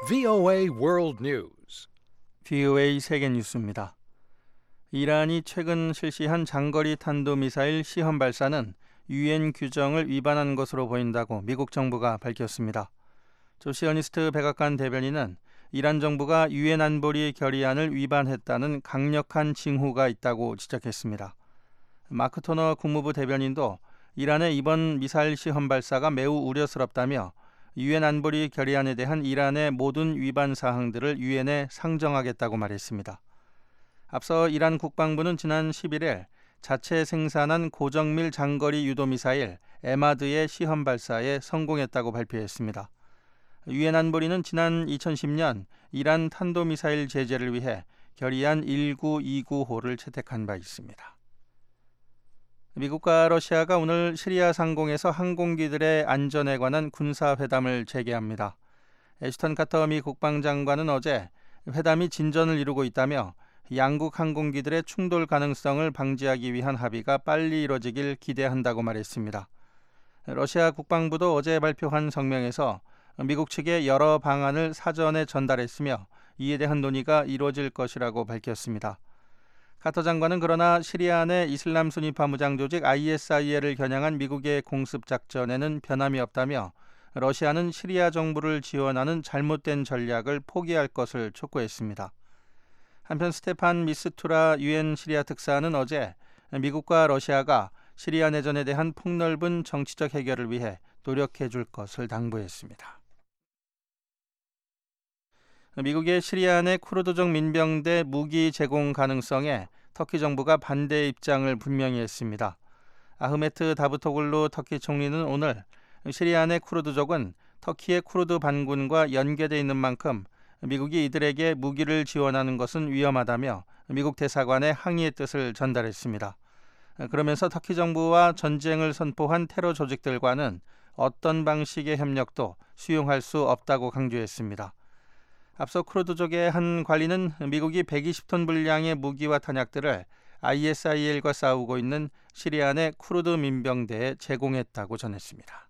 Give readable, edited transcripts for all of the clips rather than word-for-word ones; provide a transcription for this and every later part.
VOA World News. VOA 세계 뉴스입니다. 이란이 최근 실시한 장거리 탄도미사일 시험 발사는 유엔 규정을 위반한 것으로 보인다고 미국 정부가 밝혔습니다. 조시어니스트 백악관 대변인은 이란 정부가 유엔 안보리 결의안을 위반했다는 강력한 징후가 있다고 지적했습니다. 마크 토너 국무부 대변인도 이란의 이번 미사일 시험 발사가 매우 우려스럽다며 유엔 안보리 결의안에 대한 이란의 모든 위반 사항들을 유엔에 상정하겠다고 말했습니다. 앞서 이란 국방부는 지난 11일 자체 생산한 고정밀 장거리 유도미사일 에마드의 시험 발사에 성공했다고 발표했습니다. 유엔 안보리는 지난 2010년 이란 탄도미사일 제재를 위해 결의안 1929호를 채택한 바 있습니다. 미국과 러시아가 오늘 시리아 상공에서 항공기들의 안전에 관한 군사회담을 재개합니다. 애슈턴 카터 미 국방장관은 어제 회담이 진전을 이루고 있다며 양국 항공기들의 충돌 가능성을 방지하기 위한 합의가 빨리 이뤄지길 기대한다고 말했습니다. 러시아 국방부도 어제 발표한 성명에서 미국 측에 여러 방안을 사전에 전달했으며 이에 대한 논의가 이루어질 것이라고 밝혔습니다. 카터 장관은 그러나 시리아 내 이슬람 순위파 무장 조직 ISIL을 겨냥한 미국의 공습 작전에는 변함이 없다며 러시아는 시리아 정부를 지원하는 잘못된 전략을 포기할 것을 촉구했습니다. 한편 스테판 미스투라 유엔 시리아 특사는 어제 미국과 러시아가 시리아 내전에 대한 폭넓은 정치적 해결을 위해 노력해 줄 것을 당부했습니다. 미국의 시리아 내 쿠르드족 민병대 무기 제공 가능성에 터키 정부가 반대 입장을 분명히 했습니다. 아흐메트 다부토글루 터키 총리는 오늘 시리아 내 쿠르드족은 터키의 쿠르드 반군과 연계되어 있는 만큼 미국이 이들에게 무기를 지원하는 것은 위험하다며 미국 대사관에 항의의 뜻을 전달했습니다. 그러면서 터키 정부와 전쟁을 선포한 테러 조직들과는 어떤 방식의 협력도 수용할 수 없다고 강조했습니다. 앞서 쿠르드족의 한 관리는 미국이 120톤 분량의 무기와 탄약들을 ISIL과 싸우고 있는 시리아 내 쿠르드 민병대에 제공했다고 전했습니다.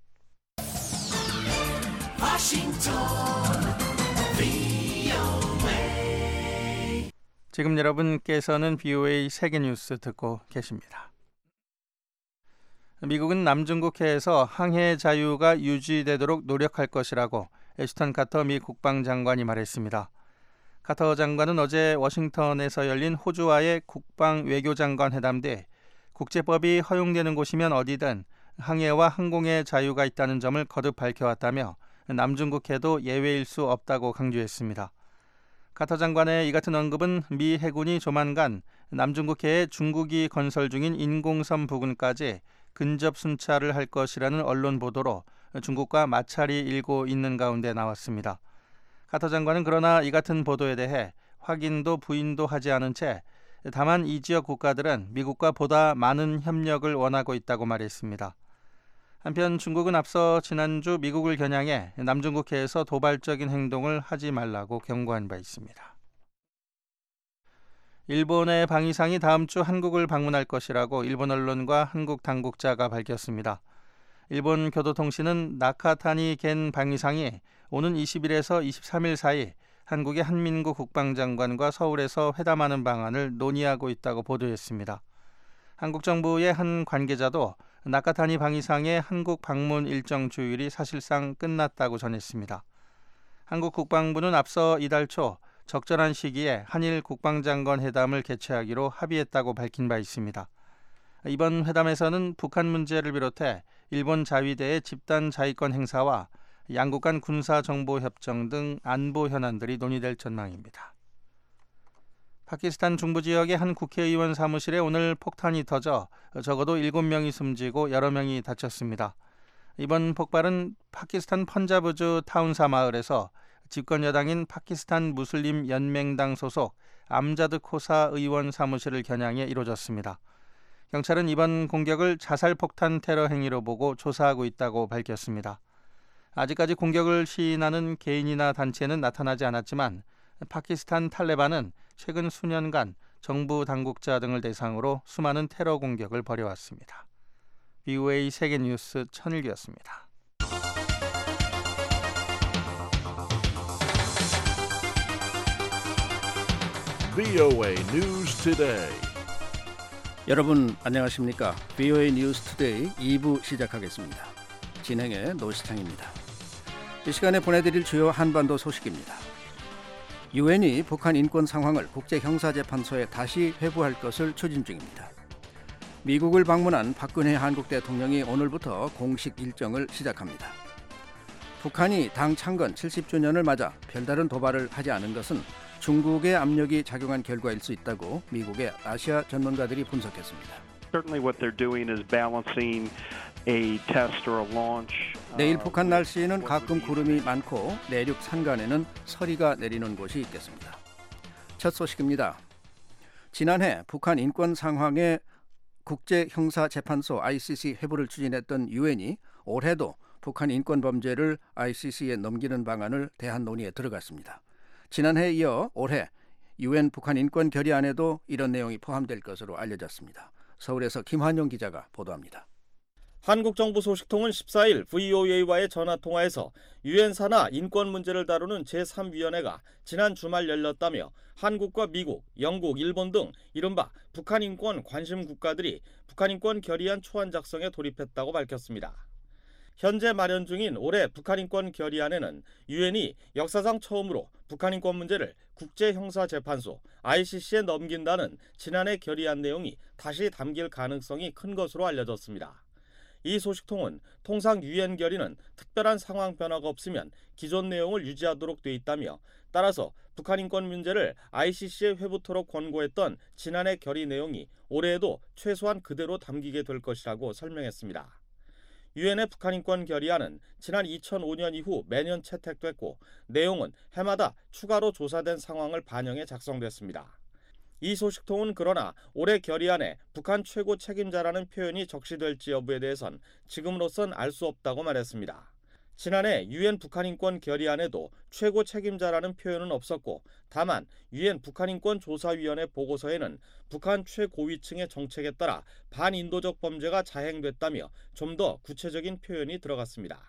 지금 여러분께서는 VOA 세계뉴스 듣고 계십니다. 미국은 남중국해에서 항해 자유가 유지되도록 노력할 것이라고 애슈턴 카터 미 국방장관이 말했습니다. 카터 장관은 어제 워싱턴에서 열린 호주와의 국방 외교장관 회담 뒤 국제법이 허용되는 곳이면 어디든 항해와 항공의 자유가 있다는 점을 거듭 밝혀왔다며 남중국해도 예외일 수 없다고 강조했습니다. 카터 장관의 이 같은 언급은 미 해군이 조만간 남중국해에 중국이 건설 중인 인공섬 부근까지 근접 순찰을 할 것이라는 언론 보도로 중국과 마찰이 일고 있는 가운데 나왔습니다. 카터 장관은 그러나 이 같은 보도에 대해 확인도 부인도 하지 않은 채 다만 이 지역 국가들은 미국과 보다 많은 협력을 원하고 있다고 말했습니다. 한편 중국은 앞서 지난주 미국을 겨냥해 남중국해에서 도발적인 행동을 하지 말라고 경고한 바 있습니다. 일본의 방위상이 다음 주 한국을 방문할 것이라고 일본 언론과 한국 당국자가 밝혔습니다. 일본 교도통신은 나카타니 겐 방위상이 오는 20일에서 23일 사이 한국의 한민구 국방장관과 서울에서 회담하는 방안을 논의하고 있다고 보도했습니다. 한국 정부의 한 관계자도 나카타니 방위상의 한국 방문 일정 주율이 사실상 끝났다고 전했습니다. 한국 국방부는 앞서 이달 초 적절한 시기에 한일 국방장관 회담을 개최하기로 합의했다고 밝힌 바 있습니다. 이번 회담에서는 북한 문제를 비롯해 일본 자위대의 집단 자위권 행사와 양국 간 군사정보협정 등 안보 현안들이 논의될 전망입니다. 파키스탄 중부 지역의 한 국회의원 사무실에 오늘 폭탄이 터져 적어도 7명이 숨지고 여러 명이 다쳤습니다. 이번 폭발은 파키스탄 펀자브주 타운사 마을에서 집권 여당인 파키스탄 무슬림 연맹당 소속 암자드 코사 의원 사무실을 겨냥해 이루어졌습니다. 경찰은 이번 공격을 자살폭탄 테러 행위로 보고 조사하고 있다고 밝혔습니다. 아직까지 공격을 시인하는 개인이나 단체는 나타나지 않았지만 파키스탄 탈레반은 최근 수년간 정부 당국자 등을 대상으로 수많은 테러 공격을 벌여왔습니다. VOA 세계뉴스 천일기였습니다. VOA News Today. 여러분 안녕하십니까? VOA 뉴스 투데이 2부 시작하겠습니다. 진행의 노시창입니다. 이 시간에 보내드릴 주요 한반도 소식입니다. 유엔이 북한 인권 상황을 국제형사재판소에 다시 회부할 것을 추진 중입니다. 미국을 방문한 박근혜 한국 대통령이 오늘부터 공식 일정을 시작합니다. 북한이 당 창건 70주년을 맞아 별다른 도발을 하지 않은 것은 중국의 압력이 작용한 결과일 수 있다고 미국의 아시아 전문가들이 분석했습니다. Certainly what they're doing is balancing a test or a launch. 내일 북한 날씨에는 가끔 구름이 많고 내륙 산간에는 서리가 내리는 곳이 있겠습니다. 첫 소식입니다. 지난해 북한 인권 상황에 국제형사재판소 ICC 회부를 추진했던 유엔이 올해도 북한 인권 범죄를 ICC에 넘기는 방안을 대한 논의에 들어갔습니다. 지난해에 이어 올해 유엔 북한 인권 결의안에도 이런 내용이 포함될 것으로 알려졌습니다. 서울에서 김환용 기자가 보도합니다. 한국 정부 소식통은 14일 VOA와의 전화통화에서 유엔 산하 인권 문제를 다루는 제3위원회가 지난 주말 열렸다며 한국과 미국, 영국, 일본 등 이른바 북한 인권 관심 국가들이 북한 인권 결의안 초안 작성에 돌입했다고 밝혔습니다. 현재 마련 중인 올해 북한 인권 결의안에는 유엔이 역사상 처음으로 북한 인권 문제를 국제형사재판소 ICC에 넘긴다는 지난해 결의안 내용이 다시 담길 가능성이 큰 것으로 알려졌습니다. 이 소식통은 통상 유엔 결의는 특별한 상황 변화가 없으면 기존 내용을 유지하도록 돼 있다며 따라서 북한 인권 문제를 ICC에 회부토록 권고했던 지난해 결의 내용이 올해에도 최소한 그대로 담기게 될 것이라고 설명했습니다. 유엔의 북한 인권 결의안은 지난 2005년 이후 매년 채택됐고 내용은 해마다 추가로 조사된 상황을 반영해 작성됐습니다. 이 소식통은 그러나 올해 결의안에 북한 최고 책임자라는 표현이 적시될지 여부에 대해선 지금으로선 알 수 없다고 말했습니다. 지난해 유엔 북한 인권 결의안에도 최고 책임자라는 표현은 없었고 다만 유엔 북한 인권 조사위원회 보고서에는 북한 최고위층의 정책에 따라 반인도적 범죄가 자행됐다며 좀 더 구체적인 표현이 들어갔습니다.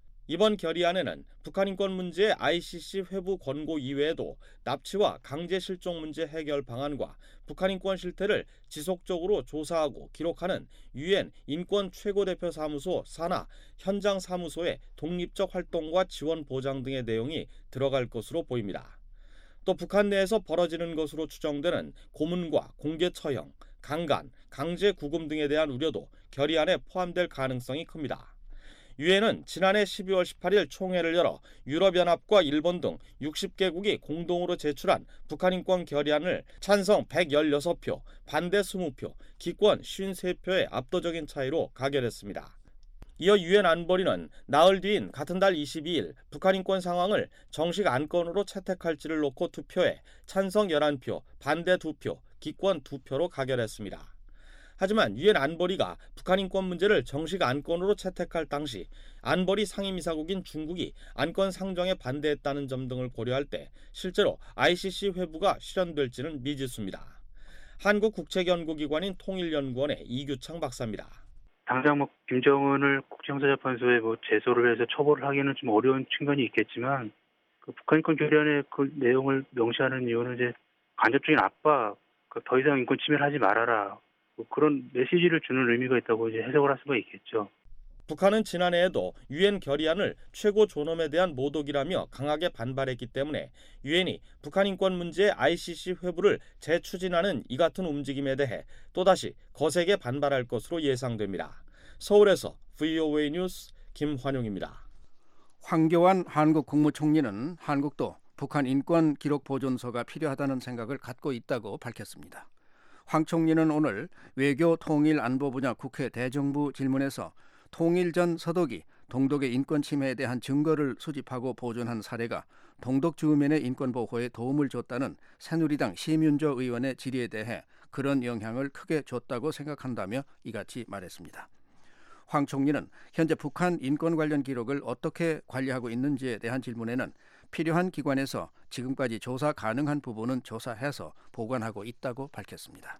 이번 결의안에는 북한 인권 문제의 ICC 회부 권고 이외에도 납치와 강제 실종 문제 해결 방안과 북한 인권 실태를 지속적으로 조사하고 기록하는 유엔 인권 최고대표 사무소 산하 현장 사무소의 독립적 활동과 지원 보장 등의 내용이 들어갈 것으로 보입니다. 또 북한 내에서 벌어지는 것으로 추정되는 고문과 공개 처형, 강간, 강제 구금 등에 대한 우려도 결의안에 포함될 가능성이 큽니다. 유엔은 지난해 12월 18일 총회를 열어 유럽연합과 일본 등 60개국이 공동으로 제출한 북한 인권 결의안을 찬성 116표, 반대 20표, 기권 53표의 압도적인 차이로 가결했습니다. 이어 유엔 안보리는 나흘 뒤인 같은 달 22일 북한 인권 상황을 정식 안건으로 채택할지를 놓고 투표해 찬성 11표, 반대 2표, 기권 2표로 가결했습니다. 하지만 유엔 안보리가 북한 인권 문제를 정식 안건으로 채택할 당시 안보리 상임이사국인 중국이 안건 상정에 반대했다는 점 등을 고려할 때 실제로 ICC 회부가 실현될지는 미지수입니다. 한국국책연구기관인 통일연구원의 이규창 박사입니다. 당장 김정은을 국제형사재판소에 제소를 해서 처벌을 하기는 좀 어려운 측면이 있겠지만 그 북한 인권 결의안의 그 내용을 명시하는 이유는 이제 간접적인 압박, 더 이상 인권 침해를 하지 말아라. 그런 메시지를 주는 의미가 있다고 이제 해석을 할 수가 있겠죠. 북한은 지난해에도 유엔 결의안을 최고 존엄에 대한 모독이라며 강하게 반발했기 때문에 유엔이 북한 인권 문제의 ICC 회부를 재추진하는 이 같은 움직임에 대해 또다시 거세게 반발할 것으로 예상됩니다. 서울에서 VOA 뉴스 김환용입니다. 황교안 한국 국무총리는 한국도 북한 인권 기록 보존소가 필요하다는 생각을 갖고 있다고 밝혔습니다. 황 총리는 오늘 외교 통일 안보 분야 국회 대정부 질문에서 통일 전 서독이 동독의 인권 침해에 대한 증거를 수집하고 보존한 사례가 동독 주민의 인권 보호에 도움을 줬다는 새누리당 심윤조 의원의 질의에 대해 그런 영향을 크게 줬다고 생각한다며 이같이 말했습니다. 황 총리는 현재 북한 인권 관련 기록을 어떻게 관리하고 있는지에 대한 질문에는 필요한 기관에서 지금까지 조사 가능한 부분은 조사해서 보관하고 있다고 밝혔습니다.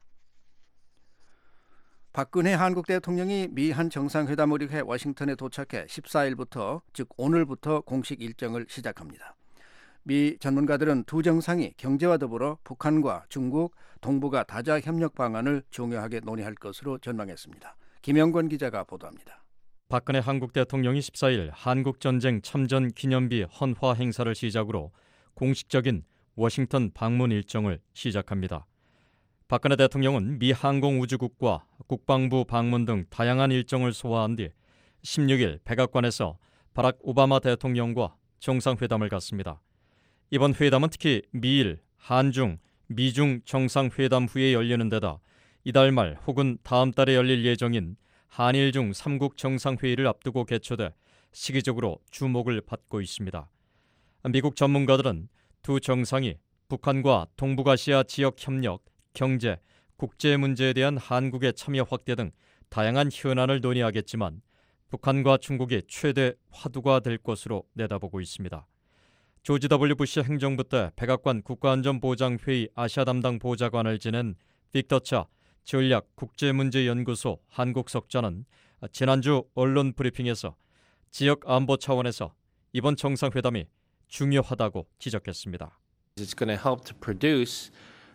박근혜 한국 대통령이 미한 정상회담을 위해 워싱턴에 도착해 14일부터 즉 오늘부터 공식 일정을 시작합니다. 미 전문가들은 두 정상이 경제와 더불어 북한과 중국, 동북아 다자 협력 방안을 중요하게 논의할 것으로 전망했습니다. 김영권 기자가 보도합니다. 박근혜 한국 대통령이 14일 한국전쟁 참전 기념비 헌화 행사를 시작으로 공식적인 워싱턴 방문 일정을 시작합니다. 박근혜 대통령은 미 항공우주국과 국방부 방문 등 다양한 일정을 소화한 뒤 16일 백악관에서 바락 오바마 대통령과 정상회담을 갖습니다. 이번 회담은 특히 미일, 한중, 미중 정상회담 후에 열리는 데다 이달 말 혹은 다음 달에 열릴 예정인 한일중 3국 정상회의를 앞두고 개최돼 시기적으로 주목을 받고 있습니다. 미국 전문가들은 두 정상이 북한과 동북아시아 지역 협력, 경제, 국제 문제에 대한 한국의 참여 확대 등 다양한 현안을 논의하겠지만 북한과 중국이 최대 화두가 될 것으로 내다보고 있습니다. 조지 W. 부시 행정부 때 백악관 국가안전보장회의 아시아 담당 보좌관을 지낸 빅터 차 전략국제문제연구소 한국석자는 지난주 언론 브리핑에서 지역 안보 차원에서 이번 정상회담이 중요하다고 지적했습니다. It's going to help to produce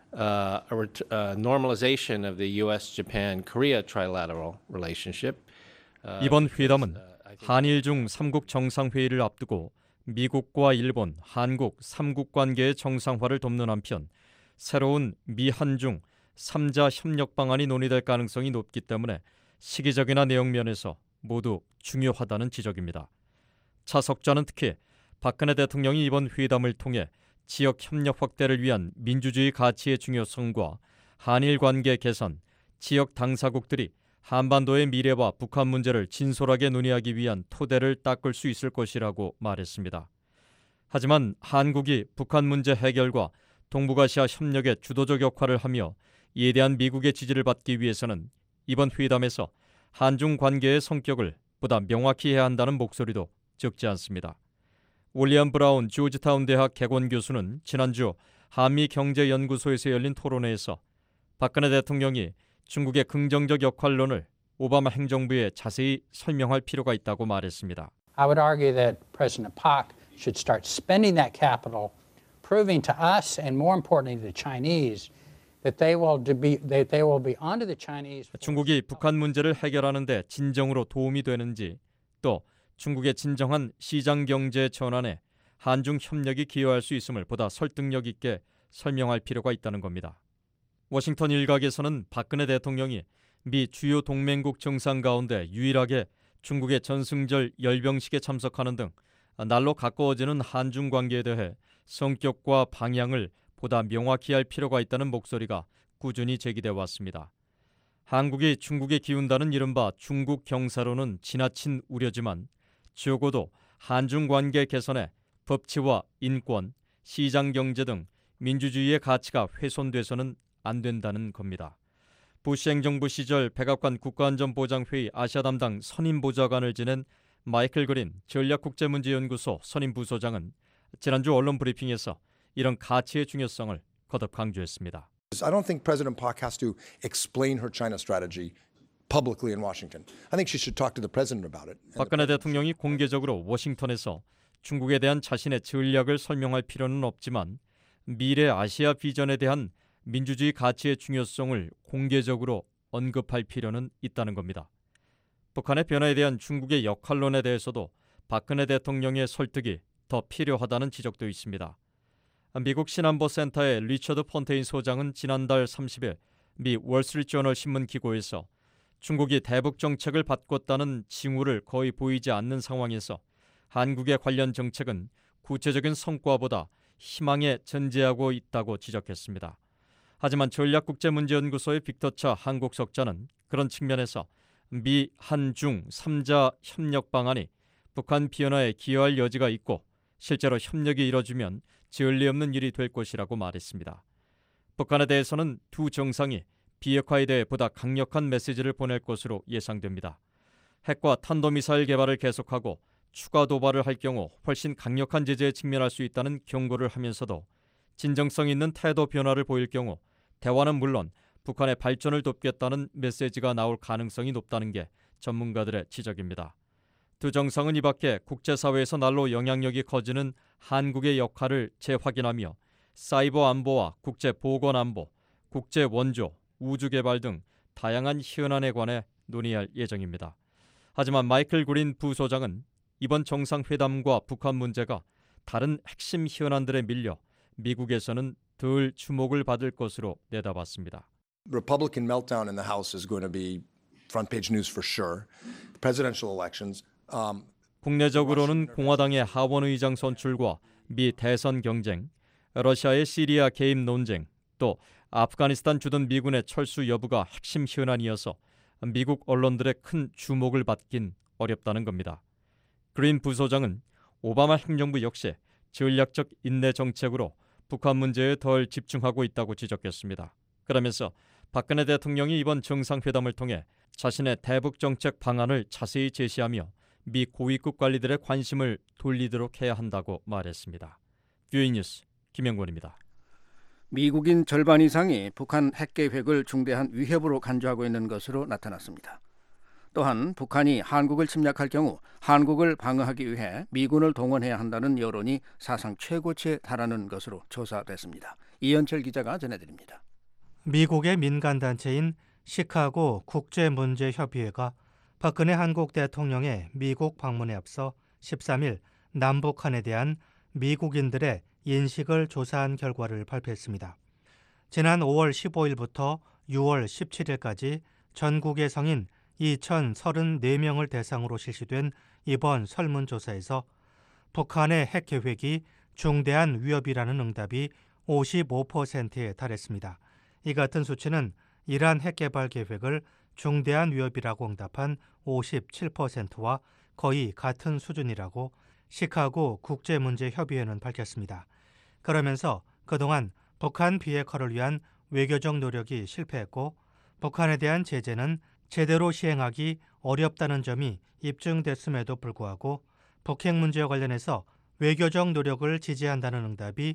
a normalization of the U.S.-Japan-Korea trilateral relationship. 이번 회담은 한일중 3국 정상회의를 앞두고 미국과 일본, 한국 3국 관계의 정상화를 돕는 한편 새로운 미한중 3자 협력 방안이 논의될 가능성이 높기 때문에 시기적이나 내용 면에서 모두 중요하다는 지적입니다. 차 석자는 특히 박근혜 대통령이 이번 회담을 통해 지역 협력 확대를 위한 민주주의 가치의 중요성과 한일 관계 개선, 지역 당사국들이 한반도의 미래와 북한 문제를 진솔하게 논의하기 위한 토대를 닦을 수 있을 것이라고 말했습니다. 하지만 한국이 북한 문제 해결과 동북아시아 협력에 주도적 역할을 하며 이에 대한 미국의 지지를 받기 위해서는 이번 회담에서 한중 관계의 성격을 보다 명확히 해야 한다는 목소리도 적지 않습니다. 윌리엄 브라운 조지타운 대학 개건 교수는 지난주 한미경제연구소에서 열린 토론회에서 박근혜 대통령이 중국의 긍정적 역할론을 오바마 행정부에 자세히 설명할 필요가 있다고 말했습니다. I would argue that President Park should start spending that capital, proving to us and more importantly the Chinese that they will be onto the Chinese. 중국이 북한 문제를 해결하는 데 진정으로 도움이 되는지 또 중국의 진정한 시장 경제 전환에 한중 협력이 기여할 수 있음을 보다 설득력 있게 설명할 필요가 있다는 겁니다. 워싱턴 일각에서는 박근혜 대통령이 미 주요 동맹국 정상 가운데 유일하게 중국의 전승절 열병식에 참석하는 등 날로 가까워지는 한중 관계에 대해 성격과 방향을 보다 명확히 할 필요가 있다는 목소리가 꾸준히 제기돼 왔습니다. 한국이 중국에 기운다는 이른바 중국 경사로는 지나친 우려지만 적어도 한중 관계 개선에 법치와 인권, 시장 경제 등 민주주의의 가치가 훼손돼서는 안 된다는 겁니다. 부시 행정부 시절 백악관 국가안전보장회의 아시아 담당 선임보좌관을 지낸 마이클 그린 전략국제문제연구소 선임부소장은 지난주 언론 브리핑에서 이런 가치의 중요성을 거듭 강조했습니다. I don't think President Park has to explain her China strategy publicly in Washington. I think she should talk to the president about it. 박근혜 대통령이 공개적으로 워싱턴에서 중국에 대한 자신의 전략을 설명할 필요는 없지만 미래 아시아 비전에 대한 민주주의 가치의 중요성을 공개적으로 언급할 필요는 있다는 겁니다. 북한의 변화에 대한 중국의 역할론에 대해서도 박근혜 대통령의 설득이 더 필요하다는 지적도 있습니다. 미국 신안보센터의 리처드 폰테인 소장은 지난달 30일 미 월스트리트저널 신문 기고에서 중국이 대북 정책을 바꿨다는 징후를 거의 보이지 않는 상황에서 한국의 관련 정책은 구체적인 성과보다 희망에 전제하고 있다고 지적했습니다. 하지만 전략국제문제연구소의 빅터 차 한국석자는 그런 측면에서 미, 한, 중 3자 협력 방안이 북한 비현화에 기여할 여지가 있고 실제로 협력이 이뤄지면 전례 없는 일이 될 것이라고 말했습니다. 북한에 대해서는 두 정상이 비핵화에 대해 보다 강력한 메시지를 보낼 것으로 예상됩니다. 핵과 탄도미사일 개발을 계속하고 추가 도발을 할 경우 훨씬 강력한 제재에 직면할 수 있다는 경고를 하면서도 진정성 있는 태도 변화를 보일 경우 대화는 물론 북한의 발전을 돕겠다는 메시지가 나올 가능성이 높다는 게 전문가들의 지적입니다. 두 정상은 이 밖에 국제사회에서 날로 영향력이 커지는 한국의 역할을 재확인하며 사이버 안보와 국제보건안보, 국제원조, 우주개발 등 다양한 현안에 관해 논의할 예정입니다. 하지만 마이클 그린 부소장은 이번 정상회담과 북한 문제가 다른 핵심 현안들에 밀려 미국에서는 덜 주목을 받을 것으로 내다봤습니다. Republican meltdown in the House is going to be front page news for sure. The presidential elections. 국내적으로는 공화당의 하원 의장 선출과 미 대선 경쟁, 러시아의 시리아 개입 논쟁, 또 아프가니스탄 주둔 미군의 철수 여부가 핵심 현안이어서 미국 언론들의 큰 주목을 받긴 어렵다는 겁니다. 그린 부소장은 오바마 행정부 역시 전략적 인내 정책으로 북한 문제에 덜 집중하고 있다고 지적했습니다. 그러면서 박근혜 대통령이 이번 정상회담을 통해 자신의 대북 정책 방안을 자세히 제시하며 미 고위급 관리들의 관심을 돌리도록 해야 한다고 말했습니다. 뷰이 뉴스 김영권입니다. 미국인 절반 이상이 북한 핵 계획을 중대한 위협으로 간주하고 있는 것으로 나타났습니다. 또한 북한이 한국을 침략할 경우 한국을 방어하기 위해 미군을 동원해야 한다는 여론이 사상 최고치에 달하는 것으로 조사됐습니다. 이현철 기자가 전해드립니다. 미국의 민간단체인 시카고 국제문제협의회가 박근혜 한국 대통령의 미국 방문에 앞서 13일 남북한에 대한 미국인들의 인식을 조사한 결과를 발표했습니다. 지난 5월 15일부터 6월 17일까지 전국의 성인 2,034명을 대상으로 실시된 이번 설문조사에서 북한의 핵 계획이 중대한 위협이라는 응답이 55%에 달했습니다. 이 같은 수치는 이란 핵 개발 계획을 중대한 위협이라고 응답한 57%와 거의 같은 수준이라고 시카고 국제문제협의회는 밝혔습니다. 그러면서 그동안 북한 비핵화를 위한 외교적 노력이 실패했고 북한에 대한 제재는 제대로 시행하기 어렵다는 점이 입증됐음에도 불구하고 북핵 문제와 관련해서 외교적 노력을 지지한다는 응답이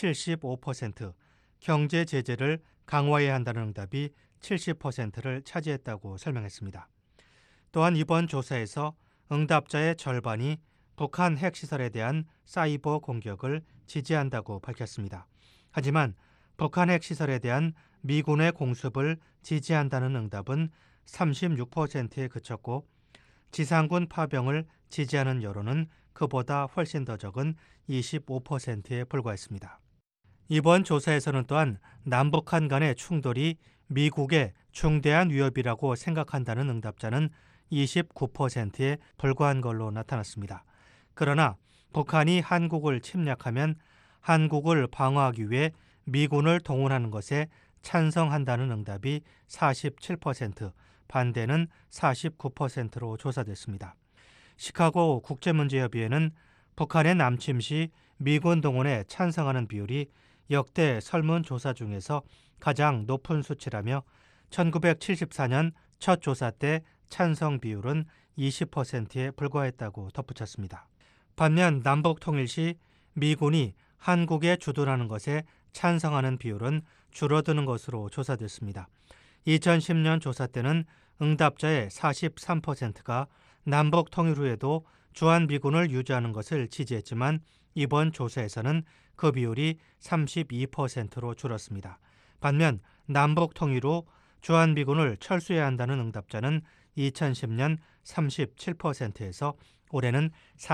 75%, 경제 제재를 강화해야 한다는 응답이 70%를 차지했다고 설명했습니다. 또한 이번 조사에서 응답자의 절반이 북한 핵시설에 대한 사이버 공격을 지지한다고 밝혔습니다. 하지만 북한 핵시설에 대한 미군의 공습을 지지한다는 응답은 36%에 그쳤고 지상군 파병을 지지하는 여론은 그보다 훨씬 더 적은 25%에 불과했습니다. 이번 조사에서는 또한 남북한 간의 충돌이 미국의 중대한 위협이라고 생각한다는 응답자는 29%에 불과한 걸로 나타났습니다. 그러나 북한이 한국을 침략하면 한국을 방어하기 위해 미군을 동원하는 것에 찬성한다는 응답이 47%, 반대는 49%로 조사됐습니다. 시카고 국제문제협의회는 북한의 남침 시 미군 동원에 찬성하는 비율이 역대 설문조사 중에서 가장 높은 수치라며 1974년 첫 조사 때 찬성 비율은 20%에 불과했다고 덧붙였습니다. 반면 남북 통일 시 미군이 한국에 주둔하는 것에 찬성하는 비율은 줄어드는 것으로 조사됐습니다. 2010년 조사 때는 응답자의 43%가 남북 통일 후에도 주한미군을 유지하는 것을 지지했지만 이번 조사에서는 그 비율이 32%로 줄었습니다. 반면 남북 통일 후 주한미군을 철수해야 한다는 응답자는 2010년 37%에서 올해는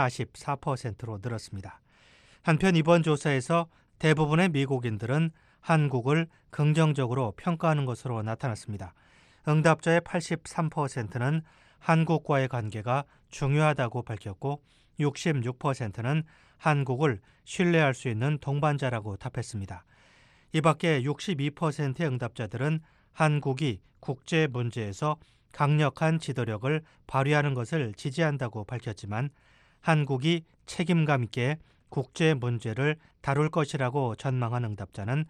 44%로 늘었습니다. 한편 이번 조사에서 대부분의 미국인들은 한국을 긍정적으로 평가하는 것으로 나타났습니다. 응답자의 83%는 한국과의 관계가 중요하다고 밝혔고 66%는 한국을 신뢰할 수 있는 동반자라고 답했습니다. 이 밖에 62%의 응답자들은 한국이 국제 문제에서 강력한 지도력을 발휘하는 것을 지지한다고 밝혔지만 한국이 책임감 있게 국제 문제를 다룰 것이라고 전망한 응답자는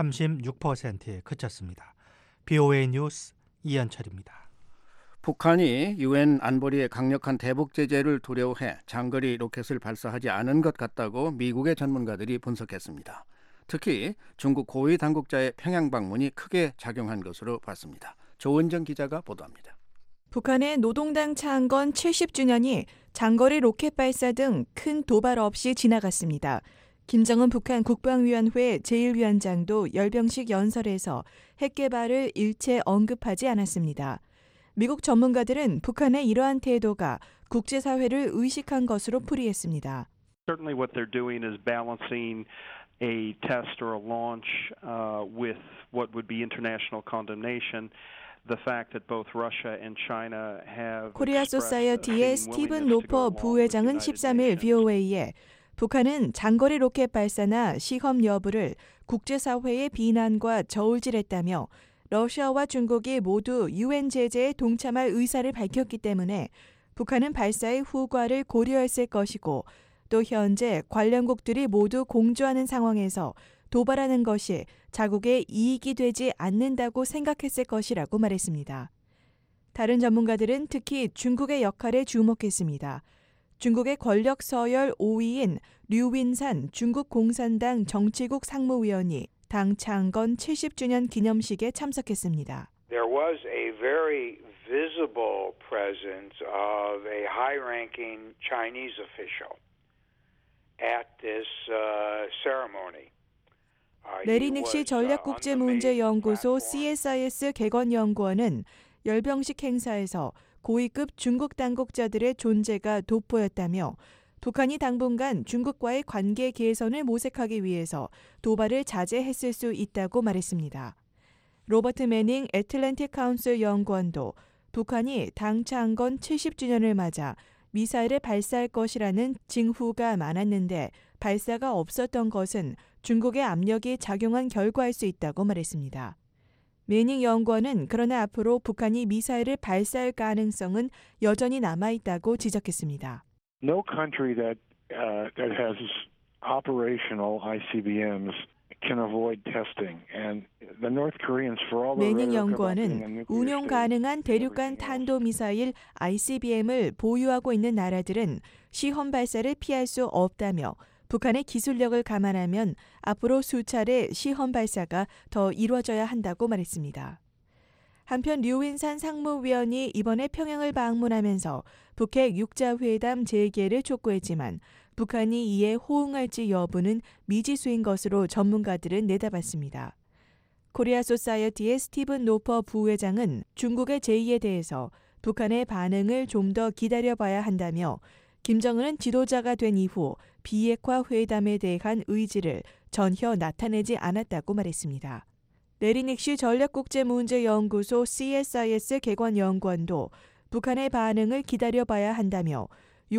36%에 그쳤습니다. BOA 뉴스 이현철입니다. 북한이 유엔 안보리의 강력한 대북 제재를 두려워해 장거리 로켓을 발사하지 않은 것 같다고 미국의 전문가들이 분석했습니다. 특히 중국 고위 당국자의 평양 방문이 크게 작용한 것으로 봤습니다. 조은정 기자가 보도합니다. 북한의 노동당 창건 70주년이 장거리 로켓 발사 등 큰 도발 없이 지나갔습니다. 김정은 북한 국방위원회 제1위원장도 열병식 연설에서 핵 개발을 일체 언급하지 않았습니다. 미국 전문가들은 북한의 이러한 태도가 국제사회를 의식한 것으로 풀이했습니다. Certainly what they're doing is balancing a test or a launch with what would be international condemnation. The fact that both Russia and China have 코리아 소사이어티의 스티븐 노퍼 부회장은 13일 VOA에 북한은 장거리 로켓 발사나 시험 여부를 국제사회의 비난과 저울질했다며 러시아와 중국이 모두 유엔 제재에 동참할 의사를 밝혔기 때문에 북한은 발사의 후과를 고려했을 것이고 또 현재 관련국들이 모두 공조하는 상황에서 도발하는 것이 자국의 이익이 되지 않는다고 생각했을 것이라고 말했습니다. 다른 전문가들은 특히 중국의 역할에 주목했습니다. 중국의 권력 서열 5위인 류윈산 중국 공산당 정치국 상무위원이 당 창건 70주년 기념식에 참석했습니다. There was a very visible presence of a high-ranking Chinese official at this ceremony. 레리 닉시 전략국제문제연구소 CSIS 개건연구원은 열병식 행사에서 고위급 중국 당국자들의 존재가 돋보였다며 북한이 당분간 중국과의 관계 개선을 모색하기 위해서 도발을 자제했을 수 있다고 말했습니다. 로버트 매닝 애틀랜틱 카운슬 연구원도 북한이 당 창건 70주년을 맞아 미사일을 발사할 것이라는 징후가 많았는데 발사가 없었던 것은 중국의 압력이 작용한 결과일 수 있다고 말했습니다. 매닝 연구원은 그러나 앞으로 북한이 미사일을 발사할 가능성은 여전히 남아있다고 지적했습니다. No country that has operational ICBMs can avoid testing, and the North Koreans, for all the 매닝 연구원은 운용 가능한 대륙간 탄도미사일 ICBM을 보유하고 있는 나라들은 시험 발사를 피할 수 없다며 북한의 기술력을 감안하면 앞으로 수차례 시험 발사가 더 이루어져야 한다고 말했습니다. 한편 류윈산 상무위원이 이번에 평양을 방문하면서 북핵 육자회담 재개를 촉구했지만 북한이 이에 호응할지 여부는 미지수인 것으로 전문가들은 내다봤습니다. 코리아 소사이어티의 스티븐 노퍼 부회장은 중국의 제의에 대해서 북한의 반응을 좀 더 기다려봐야 한다며 김정은은 지도자가 된 이후 비핵화 회담에 대한 의지를 전혀 나타내지 않았다고 말했습니다. 레리 닉시 전략국제문제연구소 CSIS 개관연구원도 북한의 반응을 기다려봐야 한다며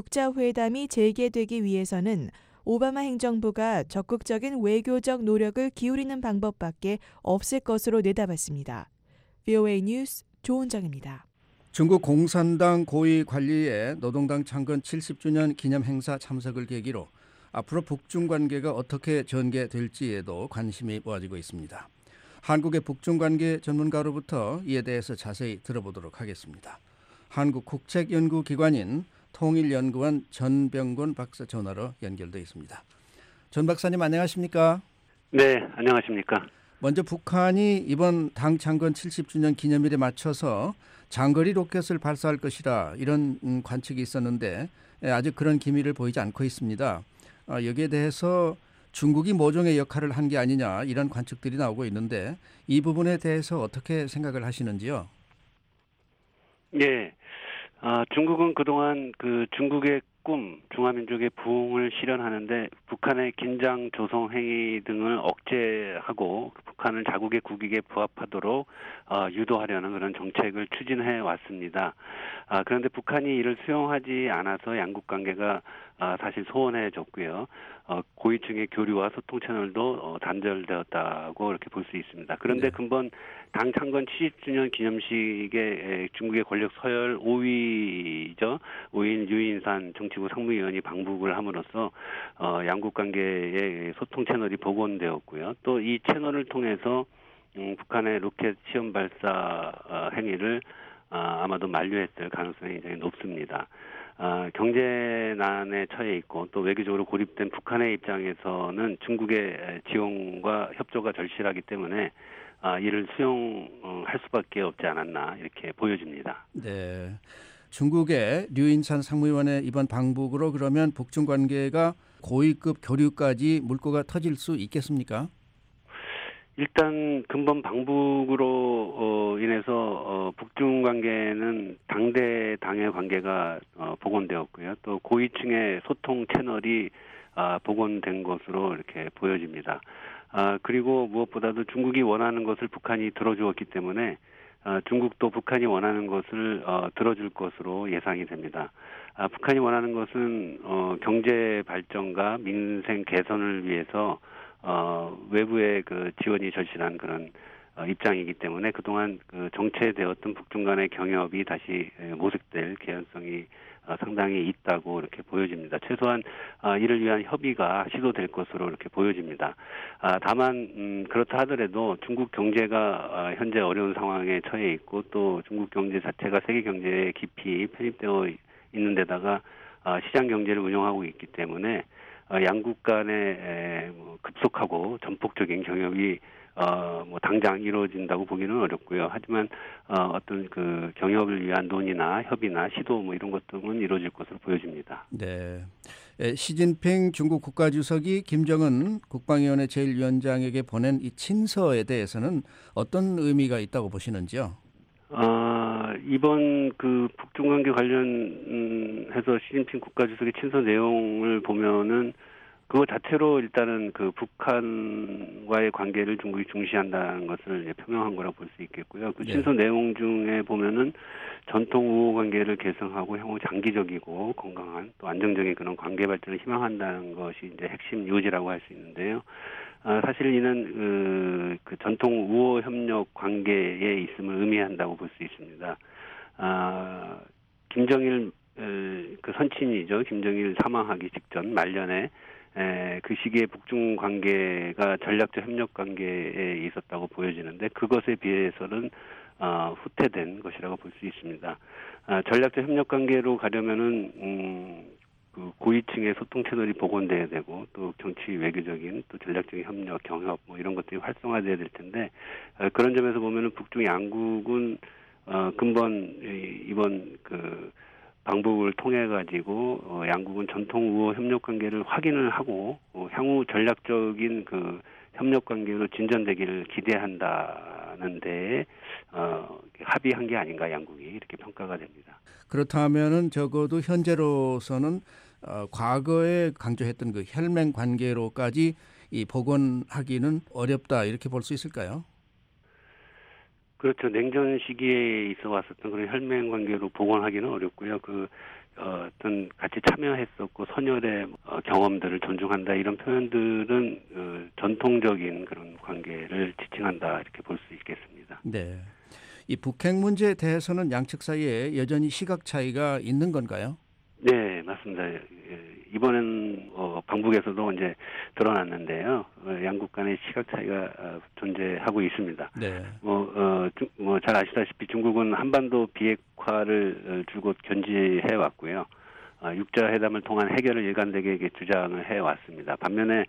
육자회담이 재개되기 위해서는 오바마 행정부가 적극적인 외교적 노력을 기울이는 방법밖에 없을 것으로 내다봤습니다. VOA 뉴스 조은정입니다. 중국 공산당 고위 관리의 노동당 창건 70주년 기념 행사 참석을 계기로 앞으로 북중 관계가 어떻게 전개될지에도 관심이 모아지고 있습니다. 한국의 북중 관계 전문가로부터 이에 대해서 자세히 들어보도록 하겠습니다. 한국국책연구기관인 통일연구원 전병곤 박사 전화로 연결돼 있습니다. 전 박사님 안녕하십니까? 네, 안녕하십니까? 먼저 북한이 이번 당 창건 70주년 기념일에 맞춰서 장거리 로켓을 발사할 것이라 이런 관측이 있었는데 아직 그런 기미를 보이지 않고 있습니다. 여기에 대해서 중국이 모종의 역할을 한 게 아니냐 이런 관측들이 나오고 있는데 이 부분에 대해서 어떻게 생각을 하시는지요? 네, 중국은 그동안 그 중국의 꿈, 중화민족의 부흥을 실현하는데 북한의 긴장 조성 행위 등을 억제하고 북한을 자국의 국익에 부합하도록 유도하려는 그런 정책을 추진해 왔습니다. 그런데 북한이 이를 수용하지 않아서 양국 관계가 사실 소원해졌고요. 고위층의 교류와 소통 채널도 단절되었다고 이렇게 볼 수 있습니다. 그런데 근본 당 창건 70주년 기념식에 중국의 권력 서열 5위죠. 5위인 류인산 정치국 상무위원이 방북을 함으로써 양국 관계의 소통 채널이 복원되었고요. 또 이 채널을 통해서 북한의 로켓 시험 발사 행위를 아마도 만류했을 가능성이 굉장히 높습니다. 경제난에 처해 있고 또 외교적으로 고립된 북한의 입장에서는 중국의 지원과 협조가 절실하기 때문에 이를 수용할 수밖에 없지 않았나 이렇게 보여집니다. 네. 중국의 류인찬 상무위원의 이번 방북으로 그러면 북중 관계가 고위급 교류까지 물꼬가 터질 수 있겠습니까? 일단 근본 방북으로 인해서 북중 관계는 당의 관계가 복원되었고요. 또 고위층의 소통 채널이 복원된 것으로 이렇게 보여집니다. 그리고 무엇보다도 중국이 원하는 것을 북한이 들어주었기 때문에 중국도 북한이 원하는 것을 들어줄 것으로 예상이 됩니다. 북한이 원하는 것은 경제 발전과 민생 개선을 위해서 외부의 그 지원이 절실한 그런 입장이기 때문에 그동안 그 정체되었던 북중 간의 경협이 다시 모색될 개연성이 상당히 있다고 이렇게 보여집니다. 최소한 이를 위한 협의가 시도될 것으로 이렇게 보여집니다. 다만 그렇다 하더라도 중국 경제가 현재 어려운 상황에 처해 있고 또 중국 경제 자체가 세계 경제에 깊이 편입되어 있는 데다가 시장 경제를 운영하고 있기 때문에 양국 간의 급속하고 전폭적인 경협이 당장 이루어진다고 보기는 어렵고요. 하지만 어떤 그 경협을 위한 논의나 협의나 시도 이런 것들은 이루어질 것으로 보여집니다. 네. 시진핑 중국 국가주석이 김정은 국방위원회 제1위원장에게 보낸 이 친서에 대해서는 어떤 의미가 있다고 보시는지요? 이번 그 북중 관계 관련해서 시진핑 국가주석의 친서 내용을 보면은 그거 자체로 일단은 그 북한과의 관계를 중국이 중시한다는 것을 이제 표명한 거라고 볼 수 있겠고요. 그 친서 내용 중에 보면은 전통 우호 관계를 개선하고 향후 장기적이고 건강한 또 안정적인 그런 관계 발전을 희망한다는 것이 이제 핵심 요지라고 할 수 있는데요. 사실 이는 그 전통 우호 협력 관계에 있음을 의미한다고 볼 수 있습니다. 김정일 그 선친이죠. 김정일 사망하기 직전 말년에 그 시기에 북중 관계가 전략적 협력 관계에 있었다고 보여지는데 그것에 비해서는 후퇴된 것이라고 볼 수 있습니다. 전략적 협력 관계로 가려면은 그 고위층의 소통 채널이 복원돼야 되고 또 정치 외교적인 또 전략적인 협력 경협 이런 것들이 활성화돼야 될 텐데 그런 점에서 보면은 북중 양국은 근본 이번 그 방북을 통해 가지고 양국은 전통 우호 협력 관계를 확인을 하고 향후 전략적인 그 협력 관계로 진전되기를 기대한다는 데에 합의한 게 아닌가 양국이 이렇게 평가가 됩니다. 그렇다면은 적어도 현재로서는 과거에 강조했던 그 혈맹 관계로까지 이 복원하기는 어렵다 이렇게 볼 수 있을까요? 그렇죠. 냉전 시기에 있어 왔었던 그런 혈맹 관계로 복원하기는 어렵고요. 어떤 같이 참여했었고 선열의 경험들을 존중한다 이런 표현들은 전통적인 그런 관계를 지칭한다 이렇게 볼 수 있겠습니다. 네. 이 북핵 문제에 대해서는 양측 사이에 여전히 시각 차이가 있는 건가요? 네, 맞습니다. 이번엔 방북에서도 이제 드러났는데요. 양국 간의 시각 차이가 존재하고 있습니다. 네. 잘 아시다시피 중국은 한반도 비핵화를 줄곧 견지해 왔고요. 육자 회담을 통한 해결을 일관되게 주장을 해 왔습니다. 반면에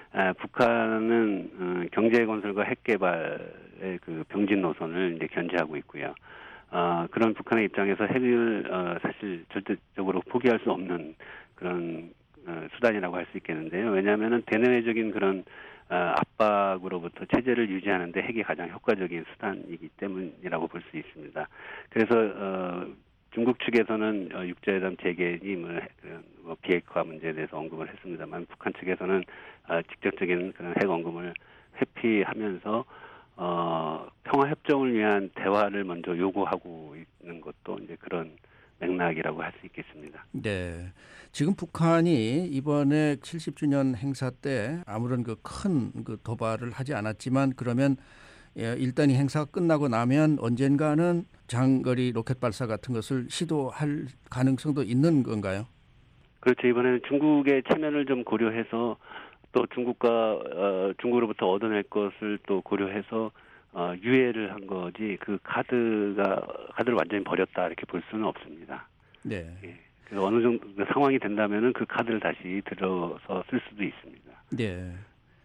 북한은 경제 건설과 핵 개발의 그 병진 노선을 이제 견지하고 있고요. 그런 북한의 입장에서 핵을 사실 절대적으로 포기할 수 없는 그런 수단이라고 할 수 있겠는데요. 왜냐하면은 대내외적인 그런 압박으로부터 체제를 유지하는데 핵이 가장 효과적인 수단이기 때문이라고 볼 수 있습니다. 그래서 중국 측에서는 육자회담 재개니 비핵화 문제에 대해서 언급을 했습니다만 북한 측에서는 직접적인 그런 핵 언급을 회피하면서 평화 협정을 위한 대화를 먼저 요구하고 있는 것도 이제 그런 맥락이라고 할 수 있겠습니다. 네. 지금 북한이 이번에 70주년 행사 때 아무런 큰 도발을 하지 않았지만 그러면 일단 이 행사가 끝나고 나면 언젠가는 장거리 로켓 발사 같은 것을 시도할 가능성도 있는 건가요? 그렇죠. 이번에는 중국의 체면을 좀 고려해서 또 중국으로부터 얻어낼 것을 또 고려해서 유예를 한 거지 그 카드를 완전히 버렸다 이렇게 볼 수는 없습니다. 네. 예. 그래서 어느 정도 상황이 된다면은 그 카드를 다시 들어서 쓸 수도 있습니다. 네.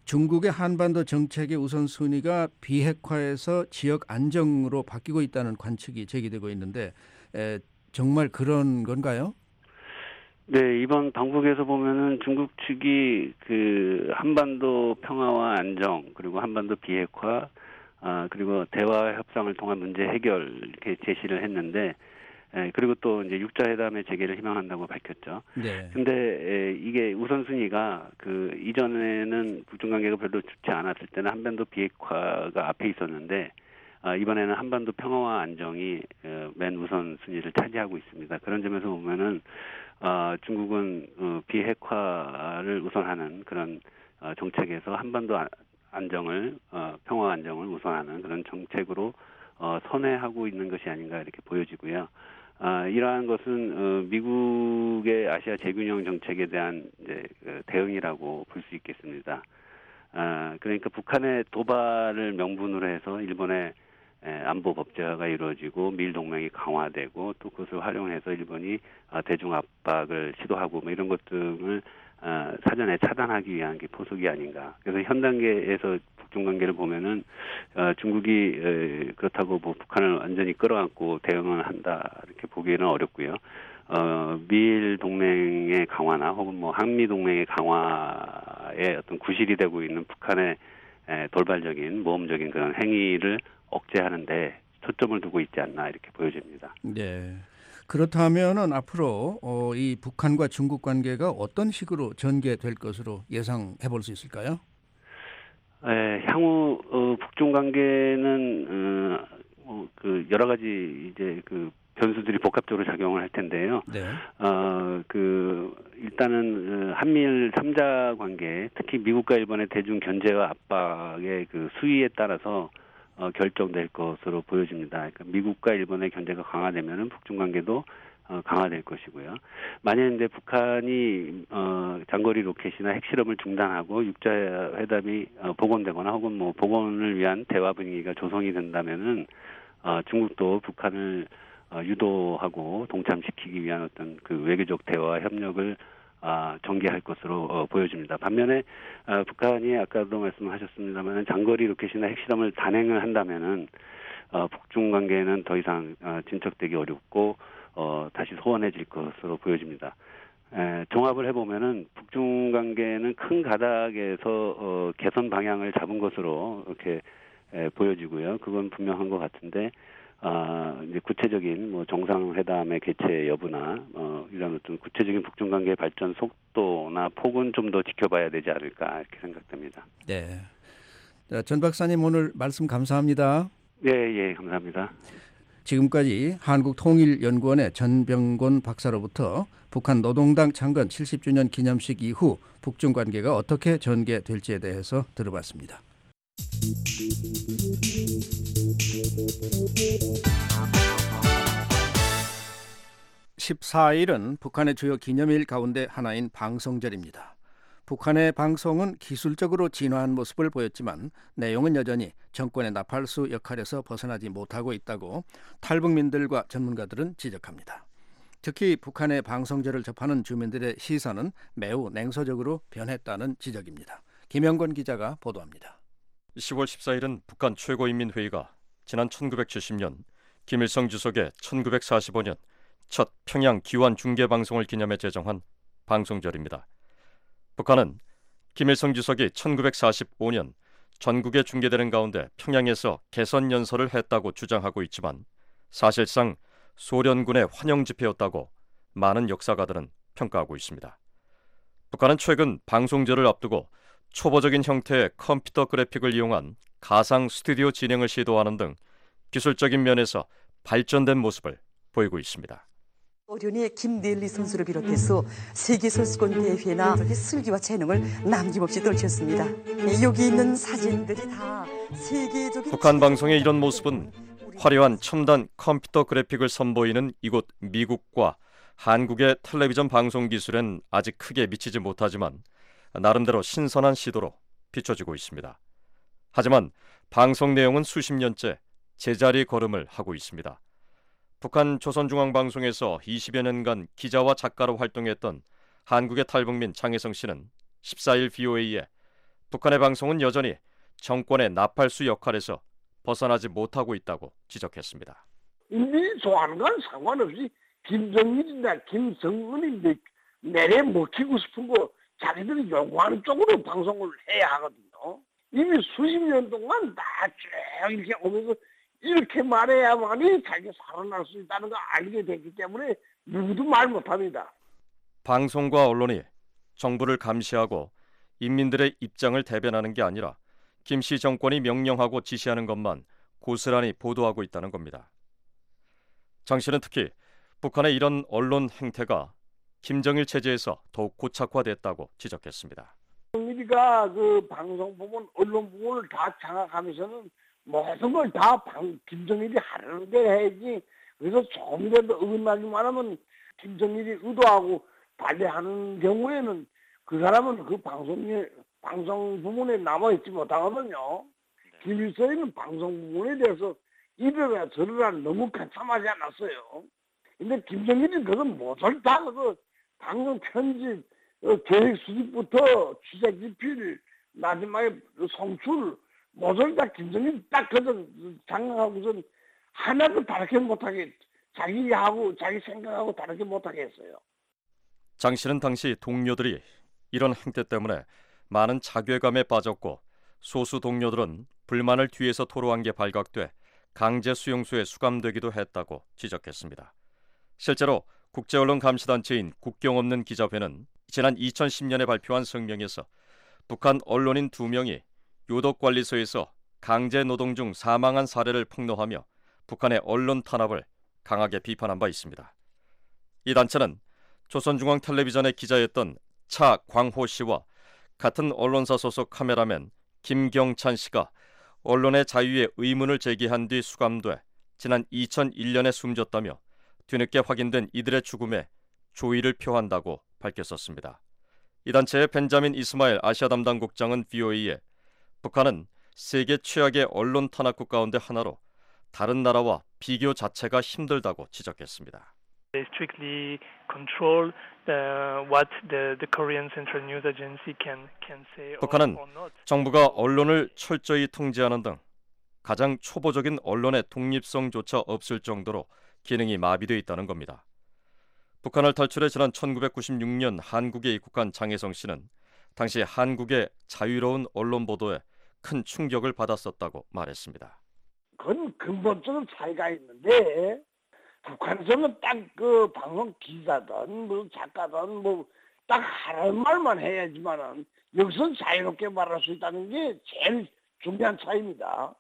중국의 한반도 정책의 우선순위가 비핵화에서 지역 안정으로 바뀌고 있다는 관측이 제기되고 있는데 정말 그런 건가요? 네, 이번 방북에서 보면은 중국 측이 그 한반도 평화와 안정 그리고 한반도 비핵화 그리고 대화 협상을 통한 문제 해결 이렇게 제시를 했는데 그리고 또 이제 육자회담의 재개를 희망한다고 밝혔죠. 네. 근데 이게 우선순위가 그 이전에는 북중 관계가 별로 좋지 않았을 때는 한반도 비핵화가 앞에 있었는데 이번에는 한반도 평화와 안정이 맨 우선순위를 차지하고 있습니다. 그런 점에서 보면은 중국은 비핵화를 우선하는 그런 정책에서 한반도 안정을 평화 안정을 우선하는 그런 정책으로 선회하고 있는 것이 아닌가 이렇게 보여지고요. 이러한 것은 미국의 아시아 재균형 정책에 대한 이제 대응이라고 볼 수 있겠습니다. 그러니까 북한의 도발을 명분으로 해서 일본의 안보 법제화가 이루어지고 미일 동맹이 강화되고 또 그것을 활용해서 일본이 대중 압박을 시도하고 뭐 이런 것 등을 사전에 차단하기 위한 게 포석이 아닌가. 그래서 현 단계에서 북중 관계를 보면은 중국이 그렇다고 뭐 북한을 완전히 끌어안고 대응을 한다 이렇게 보기에는 어렵고요. 미일 동맹의 강화나 혹은 뭐 한미 동맹의 강화에 어떤 구실이 되고 있는 북한의 돌발적인 모험적인 그런 행위를 억제하는데 초점을 두고 있지 않나 이렇게 보여집니다. 네. 그렇다면은 앞으로 이 북한과 중국 관계가 어떤 식으로 전개될 것으로 예상해 볼 수 있을까요? 향후 북중 관계는 그 여러 가지 이제 그 변수들이 복합적으로 작용을 할 텐데요. 네. 일단은 한미일 3자 관계, 특히 미국과 일본의 대중 견제와 압박의 그 수위에 따라서 결정될 것으로 보여집니다. 그러니까 미국과 일본의 견제가 강화되면은 북중 관계도 강화될 것이고요. 만약 이제 북한이 장거리 로켓이나 핵실험을 중단하고 육자회담이 복원되거나 혹은 뭐 복원을 위한 대화 분위기가 조성이 된다면은 중국도 북한을 유도하고 동참시키기 위한 어떤 그 외교적 대화 협력을 전개할 것으로 보여집니다. 반면에 북한이 아까도 말씀하셨습니다만 장거리 로켓이나 핵실험을 단행을 한다면은 북중 관계는 더 이상 진척되기 어렵고 다시 소원해질 것으로 보여집니다. 종합을 해보면은 북중 관계는 큰 가닥에서 개선 방향을 잡은 것으로 이렇게 보여지고요. 그건 분명한 것 같은데. 이제 구체적인 뭐 정상회담의 개최 여부나 이런 어떤 구체적인 북중 관계 발전 속도나 폭은 좀 더 지켜봐야 되지 않을까 이렇게 생각됩니다. 네. 전 박사님 오늘 말씀 감사합니다. 예, 감사합니다. 지금까지 한국통일연구원의 전병곤 박사로부터 북한 노동당 창건 70주년 기념식 이후 북중 관계가 어떻게 전개될지에 대해서 들어봤습니다. 14일은 북한의 주요 기념일 가운데 하나인 방송절입니다. 북한의 방송은 기술적으로 진화한 모습을 보였지만 내용은 여전히 정권의 나팔수 역할에서 벗어나지 못하고 있다고 탈북민들과 전문가들은 지적합니다. 특히 북한의 방송절을 접하는 주민들의 시선은 매우 냉소적으로 변했다는 지적입니다. 김영권 기자가 보도합니다. 10월 14일은 북한 최고인민회의가 지난 1970년 김일성 주석의 1945년 첫 평양 기완 중계방송을 기념해 제정한 방송절입니다. 북한은 김일성 주석이 1945년 전국에 중계되는 가운데 평양에서 개선연설을 했다고 주장하고 있지만 사실상 소련군의 환영 집회였다고 많은 역사가들은 평가하고 있습니다. 북한은 최근 방송절을 앞두고 초보적인 형태의 컴퓨터 그래픽을 이용한 가상 스튜디오 진행을 시도하는 등 기술적인 면에서 발전된 모습을 보이고 있습니다. 어련의 김넬리 선수를 비롯해서 세계선수권 대회나 슬기와 재능을 남김없이 떨쳤습니다. 여기 있는 사진들이 다 세계적인 북한 방송의 이런 모습은 화려한 첨단 컴퓨터 그래픽을 선보이는 이곳 미국과 한국의 텔레비전 방송 기술엔 아직 크게 미치지 못하지만 나름대로 신선한 시도로 비춰지고 있습니다. 하지만 방송 내용은 수십 년째 제자리 걸음을 하고 있습니다. 북한 조선중앙방송에서 20여 년간 기자와 작가로 활동했던 한국의 탈북민 장혜성 씨는 14일 VOA에 북한의 방송은 여전히 정권의 나팔수 역할에서 벗어나지 못하고 있다고 지적했습니다. 인민이 좋아하는 건 상관없이 김정일이나 김정은이 내래 먹히고 싶은 거 자기들이 요구하는 쪽으로 방송을 해야 하거든요. 이미 수십 년 동안 다 쭉 이렇게 오면서 이렇게 말해야만이 자기가 살아날 수 있다는 걸 알게 됐기 때문에 누구도 말 못합니다. 방송과 언론이 정부를 감시하고 인민들의 입장을 대변하는 게 아니라 김씨 정권이 명령하고 지시하는 것만 고스란히 보도하고 있다는 겁니다. 장 씨는 특히 북한의 이런 언론 행태가 김정일 체제에서 더욱 고착화됐다고 지적했습니다. 우리가 그 방송 부문, 언론 부문을 다 장악하면서는 모든 걸 다 김정일이 하려는 대로 해야지. 그래서 조금이라도 어긋나기만 하면 김정일이 의도하고 반대하는 경우에는 그 사람은 그 방송 부문에 남아있지 못하거든요. 김일성은 방송 부문에 대해서 이래라 저래라 너무 가참하지 않았어요. 근데 김정일이 그건 뭐를 다 그 방송 편집, 계획 수립부터 취재 집필, 마지막에 송출 뭐를 다 김정일이 딱 그저 장악하고선 하나도 다르게 못하게 자기하고 자기 생각하고 다르게 못하게 했어요. 장 씨는 당시 동료들이 이런 행태 때문에 많은 자괴감에 빠졌고 소수 동료들은 불만을 뒤에서 토로한 게 발각돼 강제 수용소에 수감되기도 했다고 지적했습니다. 실제로 국제언론감시단체인 국경 없는 기자회는 지난 2010년에 발표한 성명에서 북한 언론인 2명이 요독관리소에서 강제 노동 중 사망한 사례를 폭로하며 북한의 언론 탄압을 강하게 비판한 바 있습니다. 이 단체는 조선중앙텔레비전의 기자였던 차 광호 씨와 같은 언론사 소속 카메라맨 김경찬 씨가 언론의 자유에 의문을 제기한 뒤 수감돼 지난 2001년에 숨졌다며 뒤늦게 확인된 이들의 죽음에 조의를 표한다고 밝혔었습니다. 이 단체의 벤자민 이스마일 아시아 담당 국장은 VOA에 북한은 세계 최악의 언론 탄압국 가운데 하나로 다른 나라와 비교 자체가 힘들다고 지적했습니다. They strictly control what the Korean Central News Agency can say 북한은 or not. 정부가 언론을 철저히 통제하는 등 가장 초보적인 언론의 독립성조차 없을 정도로 기능이 마비되어 있다는 겁니다. 북한을 탈출해 지난 1996년 한국에 입국한 장혜성 씨는 당시 한국의 자유로운 언론 보도에 큰 충격을 받았었다고 말했습니다. 그건 근본적인 차이가 있는데 북한에서는 딱 그 방송 기자든 뭐 작가든 뭐 딱 하라는 말만 해야지만은 여기서 자유롭게 말할 수 있다는 게 제일 중요한 차이입니다.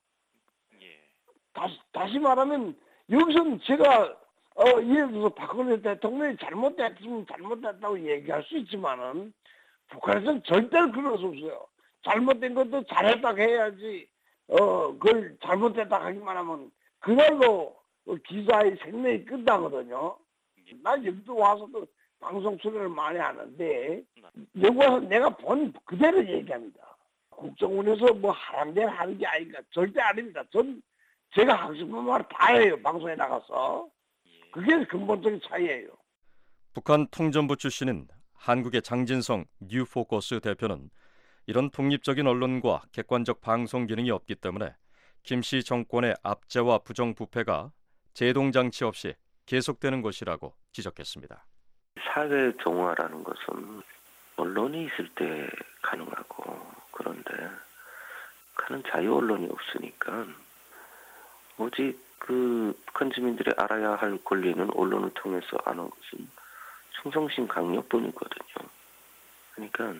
다시 말하면 여기서는 제가 예를 들어서 박근혜 대통령이 잘못됐으면 잘못됐다고 얘기할 수 있지만은 북한에서는 절대로 그럴 수 없어요. 잘못된 것도 잘했다고 해야지 그걸 잘못됐다 하기만 하면 그날로 기자의 생명이 끝나거든요. 나 여기도 와서도 방송 출연을 많이 하는데 여기 와서 내가 본 그대로 얘기합니다. 국정원에서 뭐 하라는 대로 하는 게 아니니까 절대 아닙니다. 제가 하고 싶은 말 다 해요. 방송에 나가서. 그게 근본적인 차이예요. 북한 통전부 출신인 한국의 장진성 뉴포커스 대표는 이런 독립적인 언론과 객관적 방송 기능이 없기 때문에 김씨 정권의 압제와 부정부패가 제동장치 없이 계속되는 것이라고 지적했습니다. 사회 정화라는 것은 언론이 있을 때 가능하고 그런데 북한은 자유 언론이 없으니까 오직 그 북한 주민들이 알아야 할 권리는 언론을 통해서 아는 것은 충성심 강요뿐이거든요. 그러니까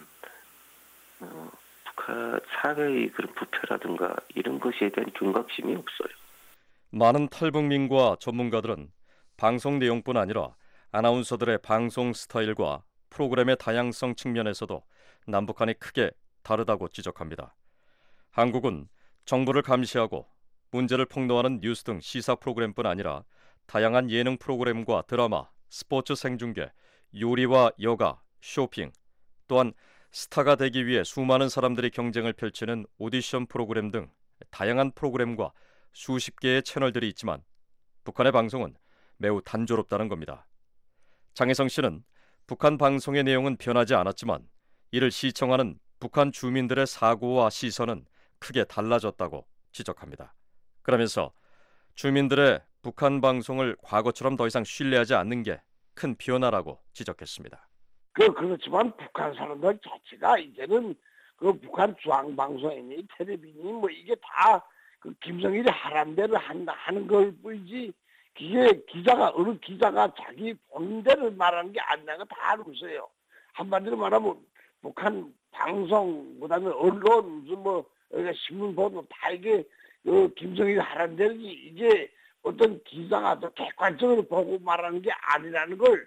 북한 사회의 그런 부패라든가 이런 것에 대한 경각심이 없어요. 많은 탈북민과 전문가들은 방송 내용뿐 아니라 아나운서들의 방송 스타일과 프로그램의 다양성 측면에서도 남북한이 크게 다르다고 지적합니다. 한국은 정부를 감시하고 문제를 폭로하는 뉴스 등 시사 프로그램뿐 아니라 다양한 예능 프로그램과 드라마, 스포츠 생중계, 요리와 여가, 쇼핑, 또한 스타가 되기 위해 수많은 사람들이 경쟁을 펼치는 오디션 프로그램 등 다양한 프로그램과 수십 개의 채널들이 있지만 북한의 방송은 매우 단조롭다는 겁니다. 장혜성 씨는 북한 방송의 내용은 변하지 않았지만 이를 시청하는 북한 주민들의 사고와 시선은 크게 달라졌다고 지적합니다. 그러면서 주민들의 북한 방송을 과거처럼 더 이상 신뢰하지 않는 게 큰 변화라고 지적했습니다. 그렇지만 북한 사람들 자체가 이제는 그 북한 중앙방송이니 텔레비전이 뭐 이게 다 그 김정일이 하란 대로 하는 걸 뿐이지 이게 어느 기자가 자기 본대로 말하는 게 아니라는 거 다 알고 있어요. 한마디로 말하면 북한 방송, 그다음에 언론, 무슨 뭐 신문 보도 다 이게 김정일이 하란 대로 이게 어떤 기자가 더 객관적으로 보고 말하는 게 아니라는 걸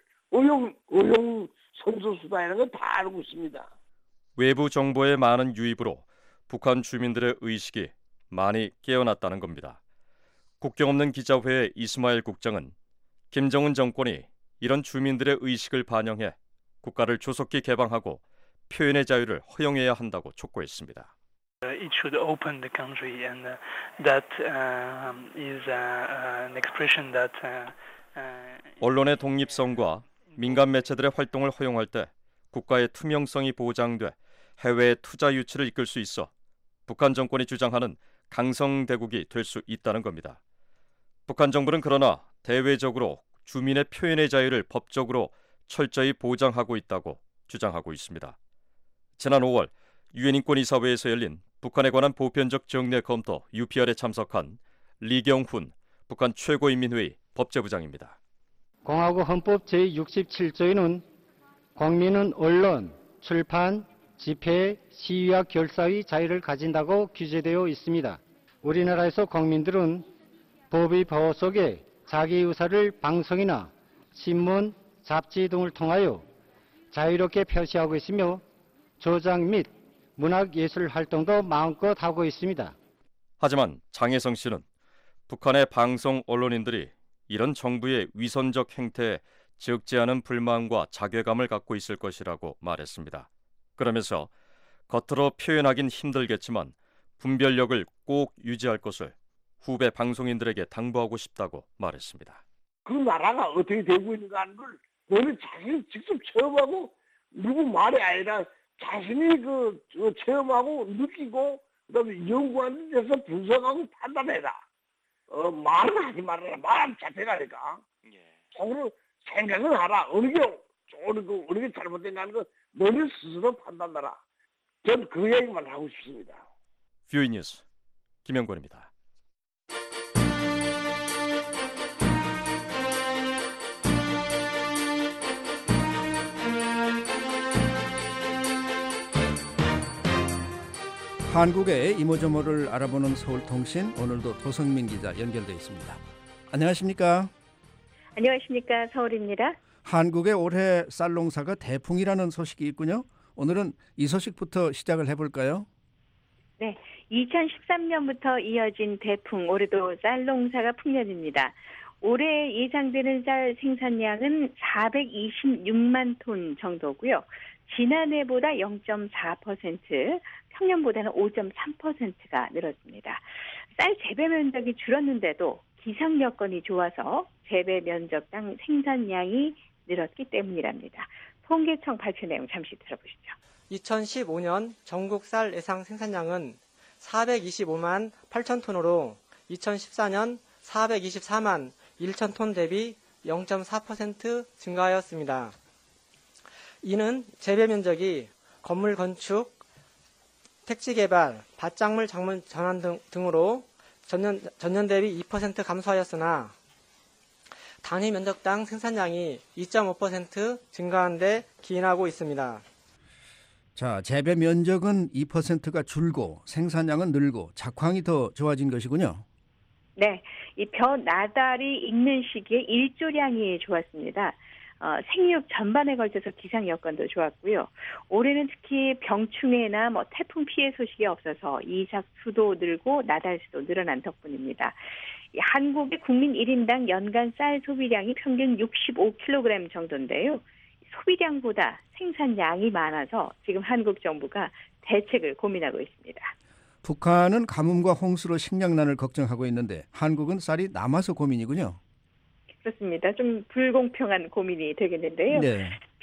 의용 선수수단이라는 걸 다 알고 있습니다. 외부 정보의 많은 유입으로 북한 주민들의 의식이 많이 깨어났다는 겁니다. 국경 없는 기자회의 이스마일 국장은 김정은 정권이 이런 주민들의 의식을 반영해 국가를 조속히 개방하고 표현의 자유를 허용해야 한다고 촉구했습니다. It should open the country, and that is an expression that. 언론의 독립성과 민간 매체들의 활동을 허용할 때 국가의 투명성이 보장돼 해외의 투자 유치를 이끌 수 있어 북한 정권이 주장하는 강성대국이 될 수 있다는 겁니다. 북한 정부는 그러나 대외적으로 주민의 표현의 자유를 법적으로 철저히 보장하고 있다고 주장하고 있습니다. 지난 5월 유엔 인권이사회에서 열린 북한에 관한 보편적 정례 검토 UPR에 참석한 리경훈 북한 최고인민회의 법제부장입니다. 공화국 헌법 제67조에는 국민은 언론, 출판, 집회, 시위와 결사의 자유를 가진다고 규정되어 있습니다. 우리나라에서 국민들은 법의 보호 속에 자기 의사를 방송이나 신문, 잡지 등을 통하여 자유롭게 표시하고 있으며 조장 및 문학예술 활동도 마음껏 하고 있습니다. 하지만 장혜성 씨는 북한의 방송 언론인들이 이런 정부의 위선적 행태에 적지 않은 불만과 자괴감을 갖고 있을 것이라고 말했습니다. 그러면서 겉으로 표현하긴 힘들겠지만 분별력을 꼭 유지할 것을 후배 방송인들에게 당부하고 싶다고 말했습니다. 그 나라가 어떻게 되고 있는가 하는 걸 너는 자신이 직접 체험하고 누구 말이 아니라 자신이 체험하고 느끼고 그다음에 연구하는 데서 분석하고 판단해라. 말을 하지 말아라. 말하면 잡혀가니까. 속으로 생각을 하라. 어느 게 잘못된가 하는 거 너는 스스로 판단하라. 전 그 얘기만 하고 싶습니다. 뷰이 뉴스 김영권입니다. 한국의 이모저모를 알아보는 서울통신, 오늘도 도성민 기자 연결돼 있습니다. 안녕하십니까? 안녕하십니까? 서울입니다. 한국의 올해 쌀 농사가 대풍이라는 소식이 있군요. 오늘은 이 소식부터 시작을 해볼까요? 네, 2013년부터 이어진 대풍, 올해도 쌀 농사가 풍년입니다. 올해 예상되는 쌀 생산량은 426만 톤 정도고요. 지난해보다 0.4%, 평년보다는 5.3%가 늘었습니다. 쌀 재배 면적이 줄었는데도 기상 여건이 좋아서 재배 면적당 생산량이 늘었기 때문이랍니다. 통계청 발표 내용 잠시 들어보시죠. 2015년 전국 쌀 예상 생산량은 425만 8천 톤으로 2014년 424만 1천 톤 대비 0.4% 증가하였습니다. 이는 재배 면적이 건물 건축, 택지 개발, 밭작물 작물 전환 등으로 전년 대비 2% 감소하였으나 단위 면적당 생산량이 2.5% 증가한 데 기인하고 있습니다. 자, 재배 면적은 2%가 줄고 생산량은 늘고 작황이 더 좋아진 것이군요. 네, 이 벼 나달이 익는 시기에 일조량이 좋았습니다. 생육 전반에 걸쳐서 기상 여건도 좋았고요. 올해는 특히 병충해나 태풍 피해 소식이 없어서 이삭 수도 늘고 나달 수도 늘어난 덕분입니다. 한국의 국민 1인당 연간 쌀 소비량이 평균 65kg 정도인데요. 소비량보다 생산량이 많아서 지금 한국 정부가 대책을 고민하고 있습니다. 북한은 가뭄과 홍수로 식량난을 걱정하고 있는데 한국은 쌀이 남아서 고민이군요. 그렇습니다. 좀 불공평한 고민이 되겠는데요. 네.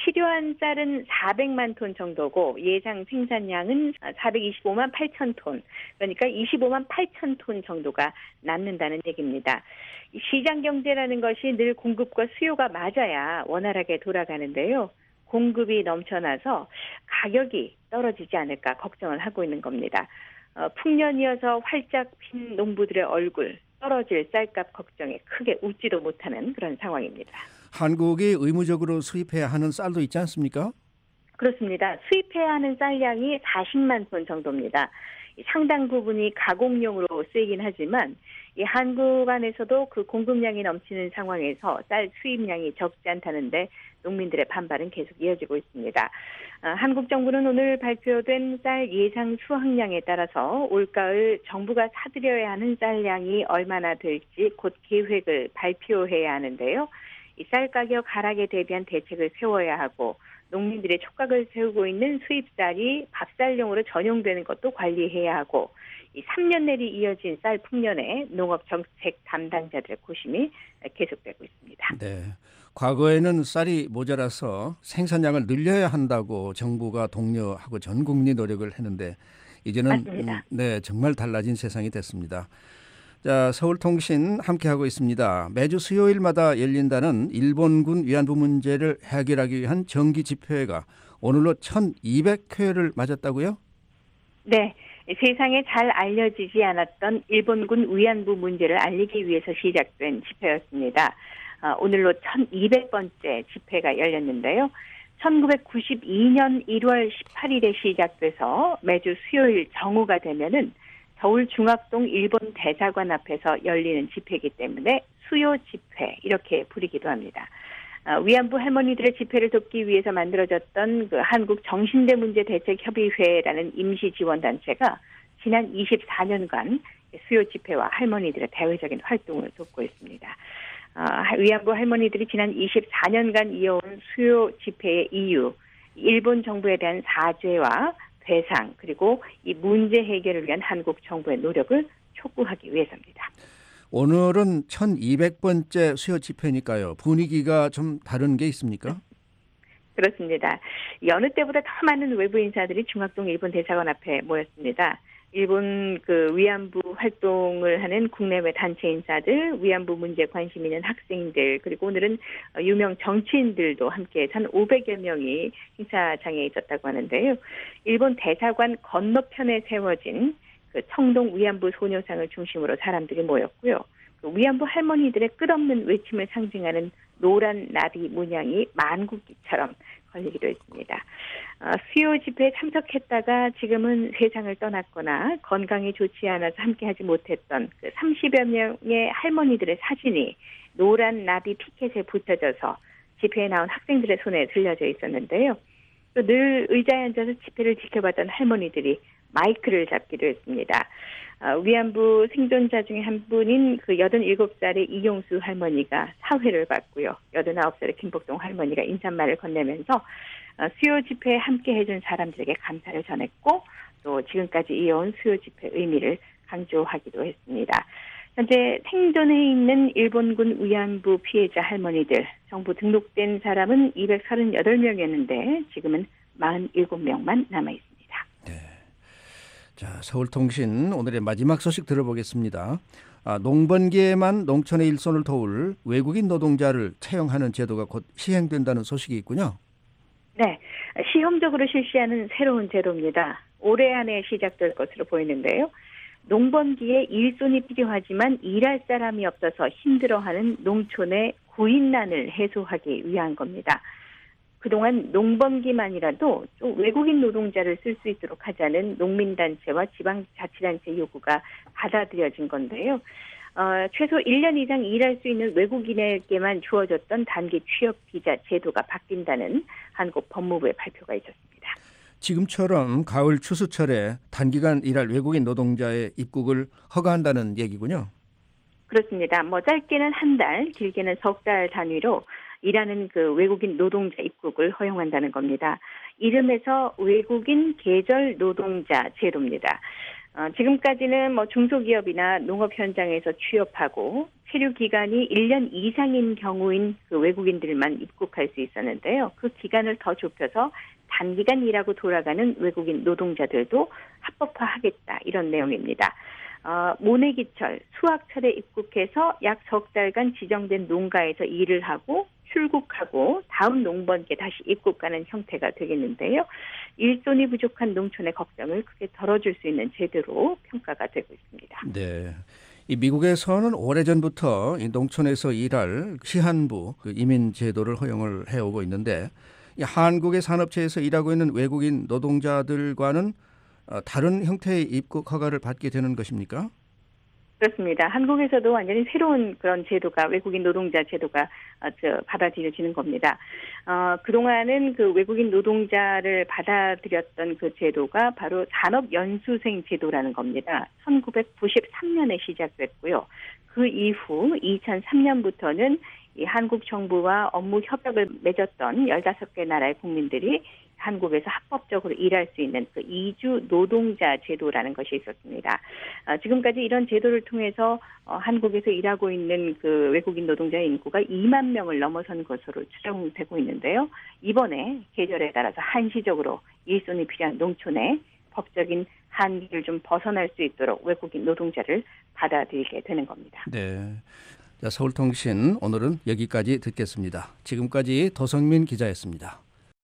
필요한 쌀은 400만 톤 정도고 예상 생산량은 425만 8천 톤, 그러니까 25만 8천 톤 정도가 남는다는 얘기입니다. 시장 경제라는 것이 늘 공급과 수요가 맞아야 원활하게 돌아가는데요. 공급이 넘쳐나서 가격이 떨어지지 않을까 걱정을 하고 있는 겁니다. 풍년이어서 활짝 핀 농부들의 얼굴, 떨어질 쌀값 걱정에 크게 웃지도 못하는 그런 상황입니다. 한국이 의무적으로 수입해야 하는 쌀도 있지 않습니까? 그렇습니다. 수입해야 하는 쌀량이 40만 톤 정도입니다. 상당 부분이 가공용으로 쓰이긴 하지만 이 한국 안에서도 그 공급량이 넘치는 상황에서 쌀 수입량이 적지 않다는데 농민들의 반발은 계속 이어지고 있습니다. 한국 정부는 오늘 발표된 쌀 예상 수확량에 따라서 올가을 정부가 사들여야 하는 쌀량이 얼마나 될지 곧 계획을 발표해야 하는데요. 이 쌀 가격 하락에 대비한 대책을 세워야 하고 농민들의 촉각을 세우고 있는 수입쌀이 밥쌀용으로 전용되는 것도 관리해야 하고 이 3년 내리 이어진 쌀 풍년에 농업 정책 담당자들의 고심이 계속되고 있습니다. 네. 과거에는 쌀이 모자라서 생산량을 늘려야 한다고 정부가 독려하고 전 국민이 노력을 했는데 이제는 맞습니다. 네, 정말 달라진 세상이 됐습니다. 자, 서울통신 함께하고 있습니다. 매주 수요일마다 열린다는 일본군 위안부 문제를 해결하기 위한 정기 집회가 오늘로 1200회를 맞았다고요? 네. 세상에 잘 알려지지 않았던 일본군 위안부 문제를 알리기 위해서 시작된 집회였습니다. 오늘로 1200번째 집회가 열렸는데요. 1992년 1월 18일에 시작돼서 매주 수요일 정오가 되면은 서울 중학동 일본 대사관 앞에서 열리는 집회이기 때문에 수요 집회 이렇게 부르기도 합니다. 위안부 할머니들의 집회를 돕기 위해서 만들어졌던 그 한국 정신대 문제 대책 협의회라는 임시 지원 단체가 지난 24년간 수요 집회와 할머니들의 대외적인 활동을 돕고 있습니다. 위안부 할머니들이 지난 24년간 이어온 수요 집회의 이유, 일본 정부에 대한 사죄와 배상 그리고 이 문제 해결을 위한 한국 정부의 노력을 촉구하기 위해서입니다. 오늘은 1200번째 수요 집회니까요. 분위기가 좀 다른 게 있습니까? 그렇습니다. 여느 때보다 더 많은 외부 인사들이 중학동 일본 대사관 앞에 모였습니다. 일본 그 위안부 활동을 하는 국내외 단체 인사들, 위안부 문제 관심 있는 학생들, 그리고 오늘은 유명 정치인들도 함께해서 한 500여 명이 행사장에 있었다고 하는데요. 일본 대사관 건너편에 세워진 그 청동 위안부 소녀상을 중심으로 사람들이 모였고요. 그 위안부 할머니들의 끝없는 외침을 상징하는 노란 나비 문양이 만국기처럼 걸리기도 했습니다. 수요 집회에 참석했다가 지금은 세상을 떠났거나 건강이 좋지 않아서 함께하지 못했던 그 30여 명의 할머니들의 사진이 노란 나비 피켓에 붙여져서 집회에 나온 학생들의 손에 들려져 있었는데요. 또 늘 의자에 앉아서 집회를 지켜봤던 할머니들이 마이크를 잡기도 했습니다. 위안부 생존자 중에 한 분인 그 87살의 이용수 할머니가 사회를 받고요. 89살의 김복동 할머니가 인사말을 건네면서 수요 집회에 함께 해준 사람들에게 감사를 전했고 또 지금까지 이어온 수요 집회 의미를 강조하기도 했습니다. 현재 생존해 있는 일본군 위안부 피해자 할머니들, 정부 등록된 사람은 238명이었는데 지금은 47명만 남아있습니다. 자, 서울통신 오늘의 마지막 소식 들어보겠습니다. 농번기에만 농촌의 일손을 도울 외국인 노동자를 채용하는 제도가 곧 시행된다는 소식이 있군요. 네, 시험적으로 실시하는 새로운 제도입니다. 올해 안에 시작될 것으로 보이는데요. 농번기에 일손이 필요하지만 일할 사람이 없어서 힘들어하는 농촌의 구인난을 해소하기 위한 겁니다. 그동안 농번기만이라도 좀 외국인 노동자를 쓸 수 있도록 하자는 농민단체와 지방자치단체 요구가 받아들여진 건데요. 최소 1년 이상 일할 수 있는 외국인에게만 주어졌던 단기 취업 비자 제도가 바뀐다는 한국 법무부의 발표가 있었습니다. 지금처럼 가을 추수철에 단기간 일할 외국인 노동자의 입국을 허가한다는 얘기군요. 그렇습니다. 짧게는 한 달, 길게는 석 달 단위로 일하는 그 외국인 노동자 입국을 허용한다는 겁니다. 이름에서 외국인 계절 노동자 제도입니다. 지금까지는 중소기업이나 농업 현장에서 취업하고 체류 기간이 1년 이상인 경우인 그 외국인들만 입국할 수 있었는데요. 그 기간을 더 좁혀서 단기간 일하고 돌아가는 외국인 노동자들도 합법화하겠다 이런 내용입니다. 모내기철, 수학철에 입국해서 약 석 달간 지정된 농가에서 일을 하고 출국하고 다음 농번기에 다시 입국하는 형태가 되겠는데요. 일손이 부족한 농촌의 걱정을 크게 덜어줄 수 있는 제도로 평가가 되고 있습니다. 네. 이 미국에서는 오래전부터 이 농촌에서 일할 시한부 이민 제도를 허용을 해오고 있는데 이 한국의 산업체에서 일하고 있는 외국인 노동자들과는 다른 형태의 입국 허가를 받게 되는 것입니까? 그렇습니다. 한국에서도 완전히 새로운 그런 제도가 외국인 노동자 제도가 받아들여지는 겁니다. 그동안은 그 외국인 노동자를 받아들였던 그 제도가 바로 산업연수생 제도라는 겁니다. 1993년에 시작됐고요. 그 이후 2003년부터는 이 한국 정부와 업무 협약을 맺었던 15개 나라의 국민들이 한국에서 합법적으로 일할 수 있는 그 이주 노동자 제도라는 것이 있었습니다. 지금까지 이런 제도를 통해서 한국에서 일하고 있는 그 외국인 노동자의 인구가 2만 명을 넘어선 것으로 추정되고 있는데요. 이번에 계절에 따라서 한시적으로 일손이 필요한 농촌에 법적인 한계를 좀 벗어날 수 있도록 외국인 노동자를 받아들이게 되는 겁니다. 네. 자, 서울통신 오늘은 여기까지 듣겠습니다. 지금까지 도성민 기자였습니다.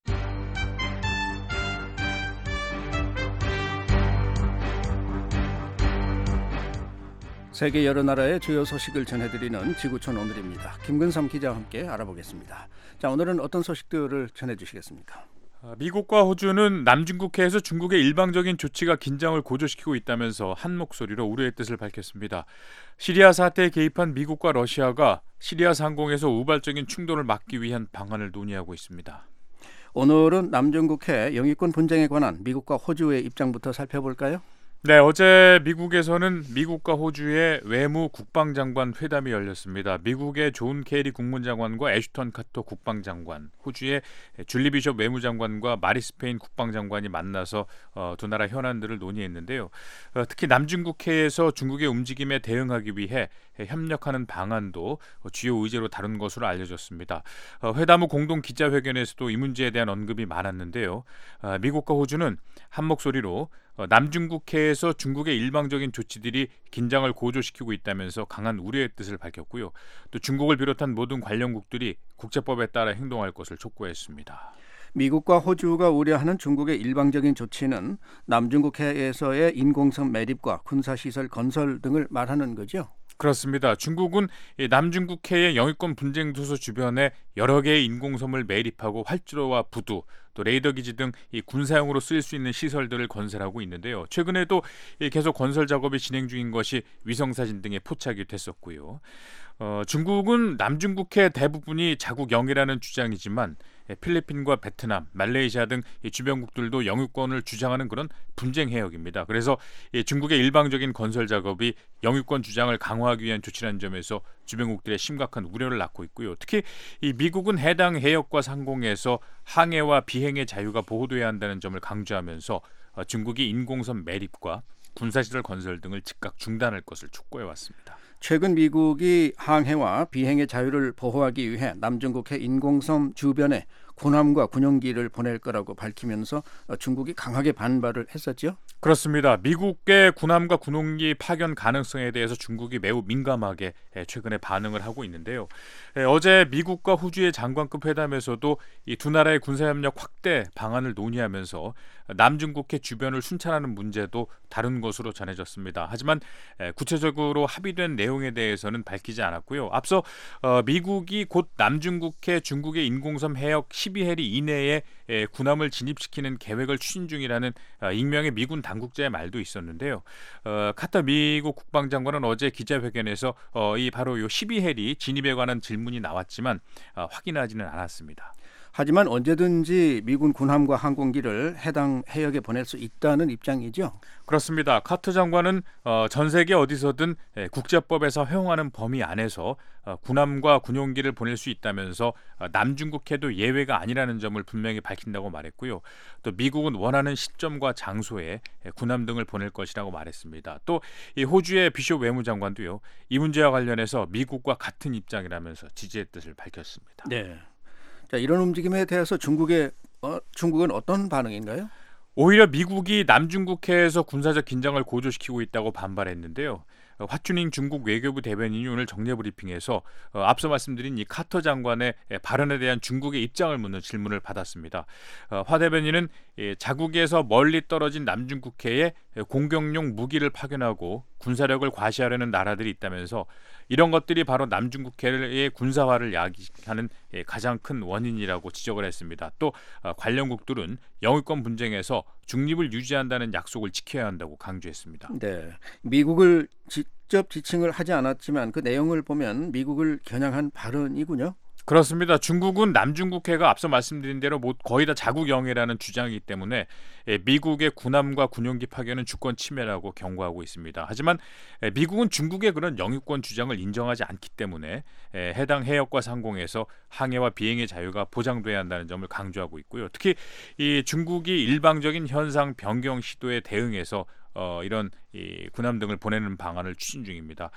세계 여러 나라의 주요 소식을 전해드리는 지구촌 오늘입니다. 김근삼 기자와 함께 알아보겠습니다. 자, 오늘은 어떤 소식들을 전해주시겠습니까? 미국과 호주는 남중국해에서 중국의 일방적인 조치가 긴장을 고조시키고 있다면서 한 목소리로 우려의 뜻을 밝혔습니다. 시리아 사태에 개입한 미국과 러시아가 시리아 상공에서 우발적인 충돌을 막기 위한 방안을 논의하고 있습니다. 오늘은 남중국해 영유권 분쟁에 관한 미국과 호주의 입장부터 살펴볼까요? 네, 어제 미국에서는 미국과 호주의 외무 국방장관 회담이 열렸습니다. 미국의 존 케리 국무장관과 애슈턴 카터 국방장관, 호주의 줄리 비숍 외무장관과 마리스 페인 국방장관이 만나서 두 나라 현안들을 논의했는데요. 특히 남중국해에서 중국의 움직임에 대응하기 위해 협력하는 방안도 주요 의제로 다룬 것으로 알려졌습니다. 회담 후 공동 기자회견에서도 이 문제에 대한 언급이 많았는데요. 미국과 호주는 한 목소리로 남중국해에서 중국의 일방적인 조치들이 긴장을 고조시키고 있다면서 강한 우려의 뜻을 밝혔고요. 또 중국을 비롯한 모든 관련국들이 국제법에 따라 행동할 것을 촉구했습니다. 미국과 호주가 우려하는 중국의 일방적인 조치는 남중국해에서의 인공섬 매립과 군사시설 건설 등을 말하는 거죠? 그렇습니다. 중국은 남중국해의 영유권 분쟁 도서 주변에 여러 개의 인공섬을 매립하고 활주로와 부두, 또 레이더 기지 등 이 군사용으로 쓰일 수 있는 시설들을 건설하고 있는데요. 최근에도 계속 건설 작업이 진행 중인 것이 위성사진 등에 포착이 됐었고요. 중국은 남중국해 대부분이 자국영이라는 주장이지만 필리핀과 베트남, 말레이시아 등 주변국들도 영유권을 주장하는 그런 분쟁 해역입니다. 그래서 중국의 일방적인 건설 작업이 영유권 주장을 강화하기 위한 조치라는 점에서 주변국들의 심각한 우려를 낳고 있고요. 특히 이 미국은 해당 해역과 상공에서 항해와 비행의 자유가 보호돼야 한다는 점을 강조하면서 중국이 인공섬 매립과 군사시설 건설 등을 즉각 중단할 것을 촉구해 왔습니다. 최근 미국이 항해와 비행의 자유를 보호하기 위해 남중국해 인공섬 주변에 군함과 군용기를 보낼 거라고 밝히면서 중국이 강하게 반발을 했었죠? 그렇습니다. 미국의 군함과 군용기 파견 가능성에 대해서 중국이 매우 민감하게 최근에 반응을 하고 있는데요. 어제 미국과 호주의 장관급 회담에서도 이 두 나라의 군사협력 확대 방안을 논의하면서 남중국해 주변을 순찰하는 문제도 다룬 것으로 전해졌습니다. 하지만 구체적으로 합의된 내용에 대해서는 밝히지 않았고요. 앞서 미국이 곧 남중국해 중국의 인공섬 해역 12해리 이내에 군함을 진입시키는 계획을 추진 중이라는 익명의 미군 당국자의 말도 있었는데요. 카터 미국 국방장관은 어제 기자회견에서 바로 이 12해리 진입에 관한 질문이 나왔지만 확인하지는 않았습니다. 하지만 언제든지 미군 군함과 항공기를 해당 해역에 보낼 수 있다는 입장이죠. 그렇습니다. 카터 장관은 전 세계 어디서든 국제법에서 허용하는 범위 안에서 군함과 군용기를 보낼 수 있다면서 남중국해도 예외가 아니라는 점을 분명히 밝힌다고 말했고요. 또 미국은 원하는 시점과 장소에 군함 등을 보낼 것이라고 말했습니다. 또 이 호주의 비숍 외무장관도요. 이 문제와 관련해서 미국과 같은 입장이라면서 지지의 뜻을 밝혔습니다. 네. 자, 이런 움직임에 대해서 중국은 어떤 반응인가요? 오히려 미국이 남중국해에서 군사적 긴장을 고조시키고 있다고 반발했는데요. 화춘잉 중국 외교부 대변인이 오늘 정례 브리핑에서 앞서 말씀드린 이 카터 장관의 발언에 대한 중국의 입장을 묻는 질문을 받았습니다. 화 대변인은 자국에서 멀리 떨어진 남중국해에 공격용 무기를 파견하고 군사력을 과시하려는 나라들이 있다면서 이런 것들이 바로 남중국해의 군사화를 야기하는 가장 큰 원인이라고 지적을 했습니다. 또 관련국들은 영유권 분쟁에서 중립을 유지한다는 약속을 지켜야 한다고 강조했습니다. 네, 미국을 직접 지칭을 하지 않았지만 그 내용을 보면 미국을 겨냥한 발언이군요. 그렇습니다. 중국은 남중국해가 앞서 말씀드린 대로 거의 다 자국 영해라는 주장이기 때문에 미국의 군함과 군용기 파견은 주권 침해라고 경고하고 있습니다. 하지만 미국은 중국의 그런 영유권 주장을 인정하지 않기 때문에 해당 해역과 상공에서 항해와 비행의 자유가 보장돼야 한다는 점을 강조하고 있고요. 특히 이 중국이 일방적인 현상 변경 시도에 대응해서 이런 이 군함 등을 보내는 방안을 추진 중입니다.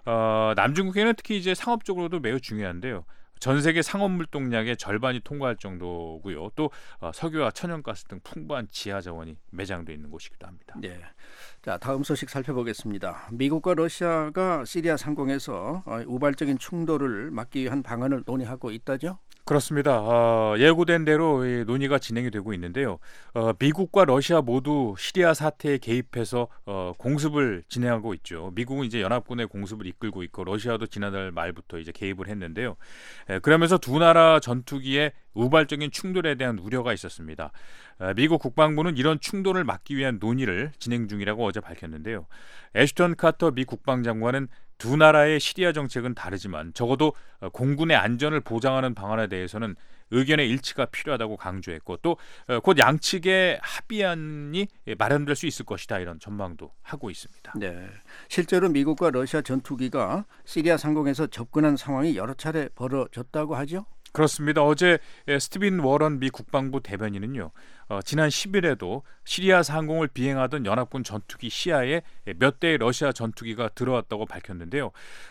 남중국해는 특히 이제 상업적으로도 매우 중요한데요. 전 세계 상업 물동량의 절반이 통과할 정도고요. 또 석유와 천연가스 등 풍부한 지하 자원이 매장돼 있는 곳이기도 합니다. 네. 자, 다음 소식 살펴보겠습니다. 미국과 러시아가 시리아 상공에서 우발적인 충돌을 막기 위한 방안을 논의하고 있다죠? 그렇습니다. 예고된 대로 논의가 진행이 되고 있는데요. 미국과 러시아 모두 시리아 사태에 개입해서 공습을 진행하고 있죠. 미국은 이제 연합군의 공습을 이끌고 있고 러시아도 지난달 말부터 이제 개입을 했는데요. 그러면서 두 나라 전투기의 우발적인 충돌에 대한 우려가 있었습니다. 미국 국방부는 이런 충돌을 막기 위한 논의를 진행 중이라고 어제 밝혔는데요. 애슈턴 카터 미 국방장관은 두 나라의 시리아 정책은 다르지만 적어도 공군의 안전을 보장하는 방안에 대해서는 의견의 일치가 필요하다고 강조했고 또 곧 양측의 합의안이 마련될 수 있을 것이다 이런 전망도 하고 있습니다. 네, 실제로 미국과 러시아 전투기가 시리아 상공에서 접근한 상황이 여러 차례 벌어졌다고 하죠? 그렇습니다. 어제 스티븐 워런 미 국방부 대변인은요. 지난 10일에도 시리아 상공을 비행하던 연합군 전투기 시아에 몇 대의 러시아 전투기가 들어왔다고 밝혔는데요.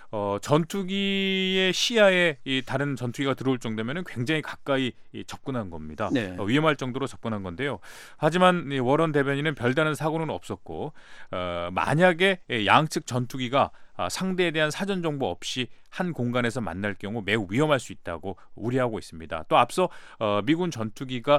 전투기의 시야에 이 다른 전투기가 들어올 정도면 굉장히 가까이 접근한 겁니다. 네. 위험할 정도로 접근한 건데요. 하지만 이 워런 대변인은 별다른 사고는 없었고 만약에 양측 전투기가 상대에 대한 사전 정보 없이 한 공간에서 만날 경우 매우 위험할 수 있다고 우려하고 있습니다. 또 앞서 미군 전투기가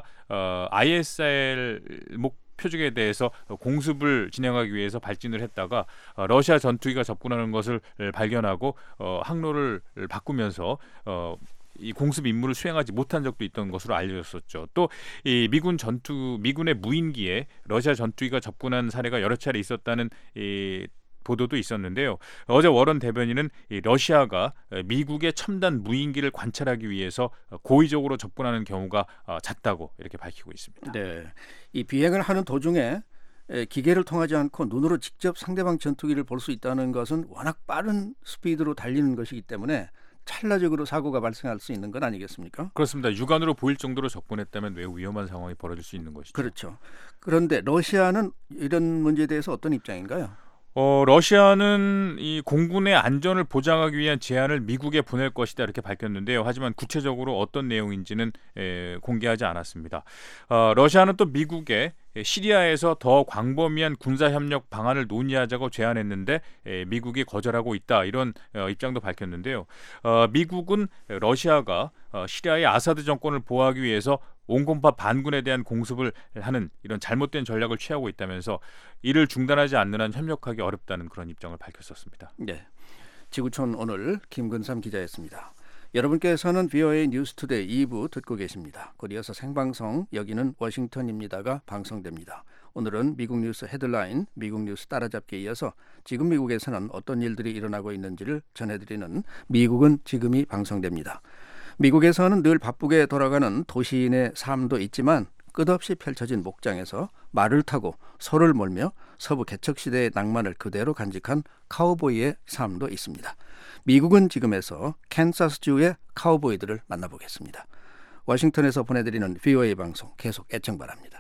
ISL 표적에 대해서 공습을 진행하기 위해서 발진을 했다가 러시아 전투기가 접근하는 것을 발견하고 항로를 바꾸면서 이 공습 임무를 수행하지 못한 적도 있던 것으로 알려졌었죠. 또 이 미군의 무인기에 러시아 전투기가 접근한 사례가 여러 차례 있었다는 보도도 있었는데요. 어제 워런 대변인은 러시아가 미국의 첨단 무인기를 관찰하기 위해서 고의적으로 접근하는 경우가 잦다고 이렇게 밝히고 있습니다. 네, 이 비행을 하는 도중에 기계를 통하지 않고 눈으로 직접 상대방 전투기를 볼 수 있다는 것은 워낙 빠른 스피드로 달리는 것이기 때문에 찰나적으로 사고가 발생할 수 있는 건 아니겠습니까? 그렇습니다. 육안으로 보일 정도로 접근했다면 매우 위험한 상황이 벌어질 수 있는 것이죠. 그렇죠. 그런데 러시아는 이런 문제에 대해서 어떤 입장인가요? 러시아는 이 공군의 안전을 보장하기 위한 제안을 미국에 보낼 것이다 이렇게 밝혔는데요. 하지만 구체적으로 어떤 내용인지는 공개하지 않았습니다. 러시아는 또 미국에 시리아에서 더 광범위한 군사협력 방안을 논의하자고 제안했는데 미국이 거절하고 있다 이런 입장도 밝혔는데요. 미국은 러시아가 시리아의 아사드 정권을 보호하기 위해서 온건파 반군에 대한 공습을 하는 이런 잘못된 전략을 취하고 있다면서 이를 중단하지 않는 한 협력하기 어렵다는 그런 입장을 밝혔었습니다. 네, 지구촌 오늘 김근삼 기자였습니다. 여러분께서는 VOA 뉴스투데이 2부 듣고 계십니다. 곧 이어서 생방송 여기는 워싱턴입니다가 방송됩니다. 오늘은 미국 뉴스 헤드라인, 미국 뉴스 따라잡기에 이어서 지금 미국에서는 어떤 일들이 일어나고 있는지를 전해드리는 미국은 지금이 방송됩니다. 미국에서는 늘 바쁘게 돌아가는 도시인의 삶도 있지만 끝없이 펼쳐진 목장에서 말을 타고 소를 몰며 서부 개척시대의 낭만을 그대로 간직한 카우보이의 삶도 있습니다. 미국은 지금에서 캔사스주의 카우보이들을 만나보겠습니다. 워싱턴에서 보내드리는 VOA 방송 계속 애청 바랍니다.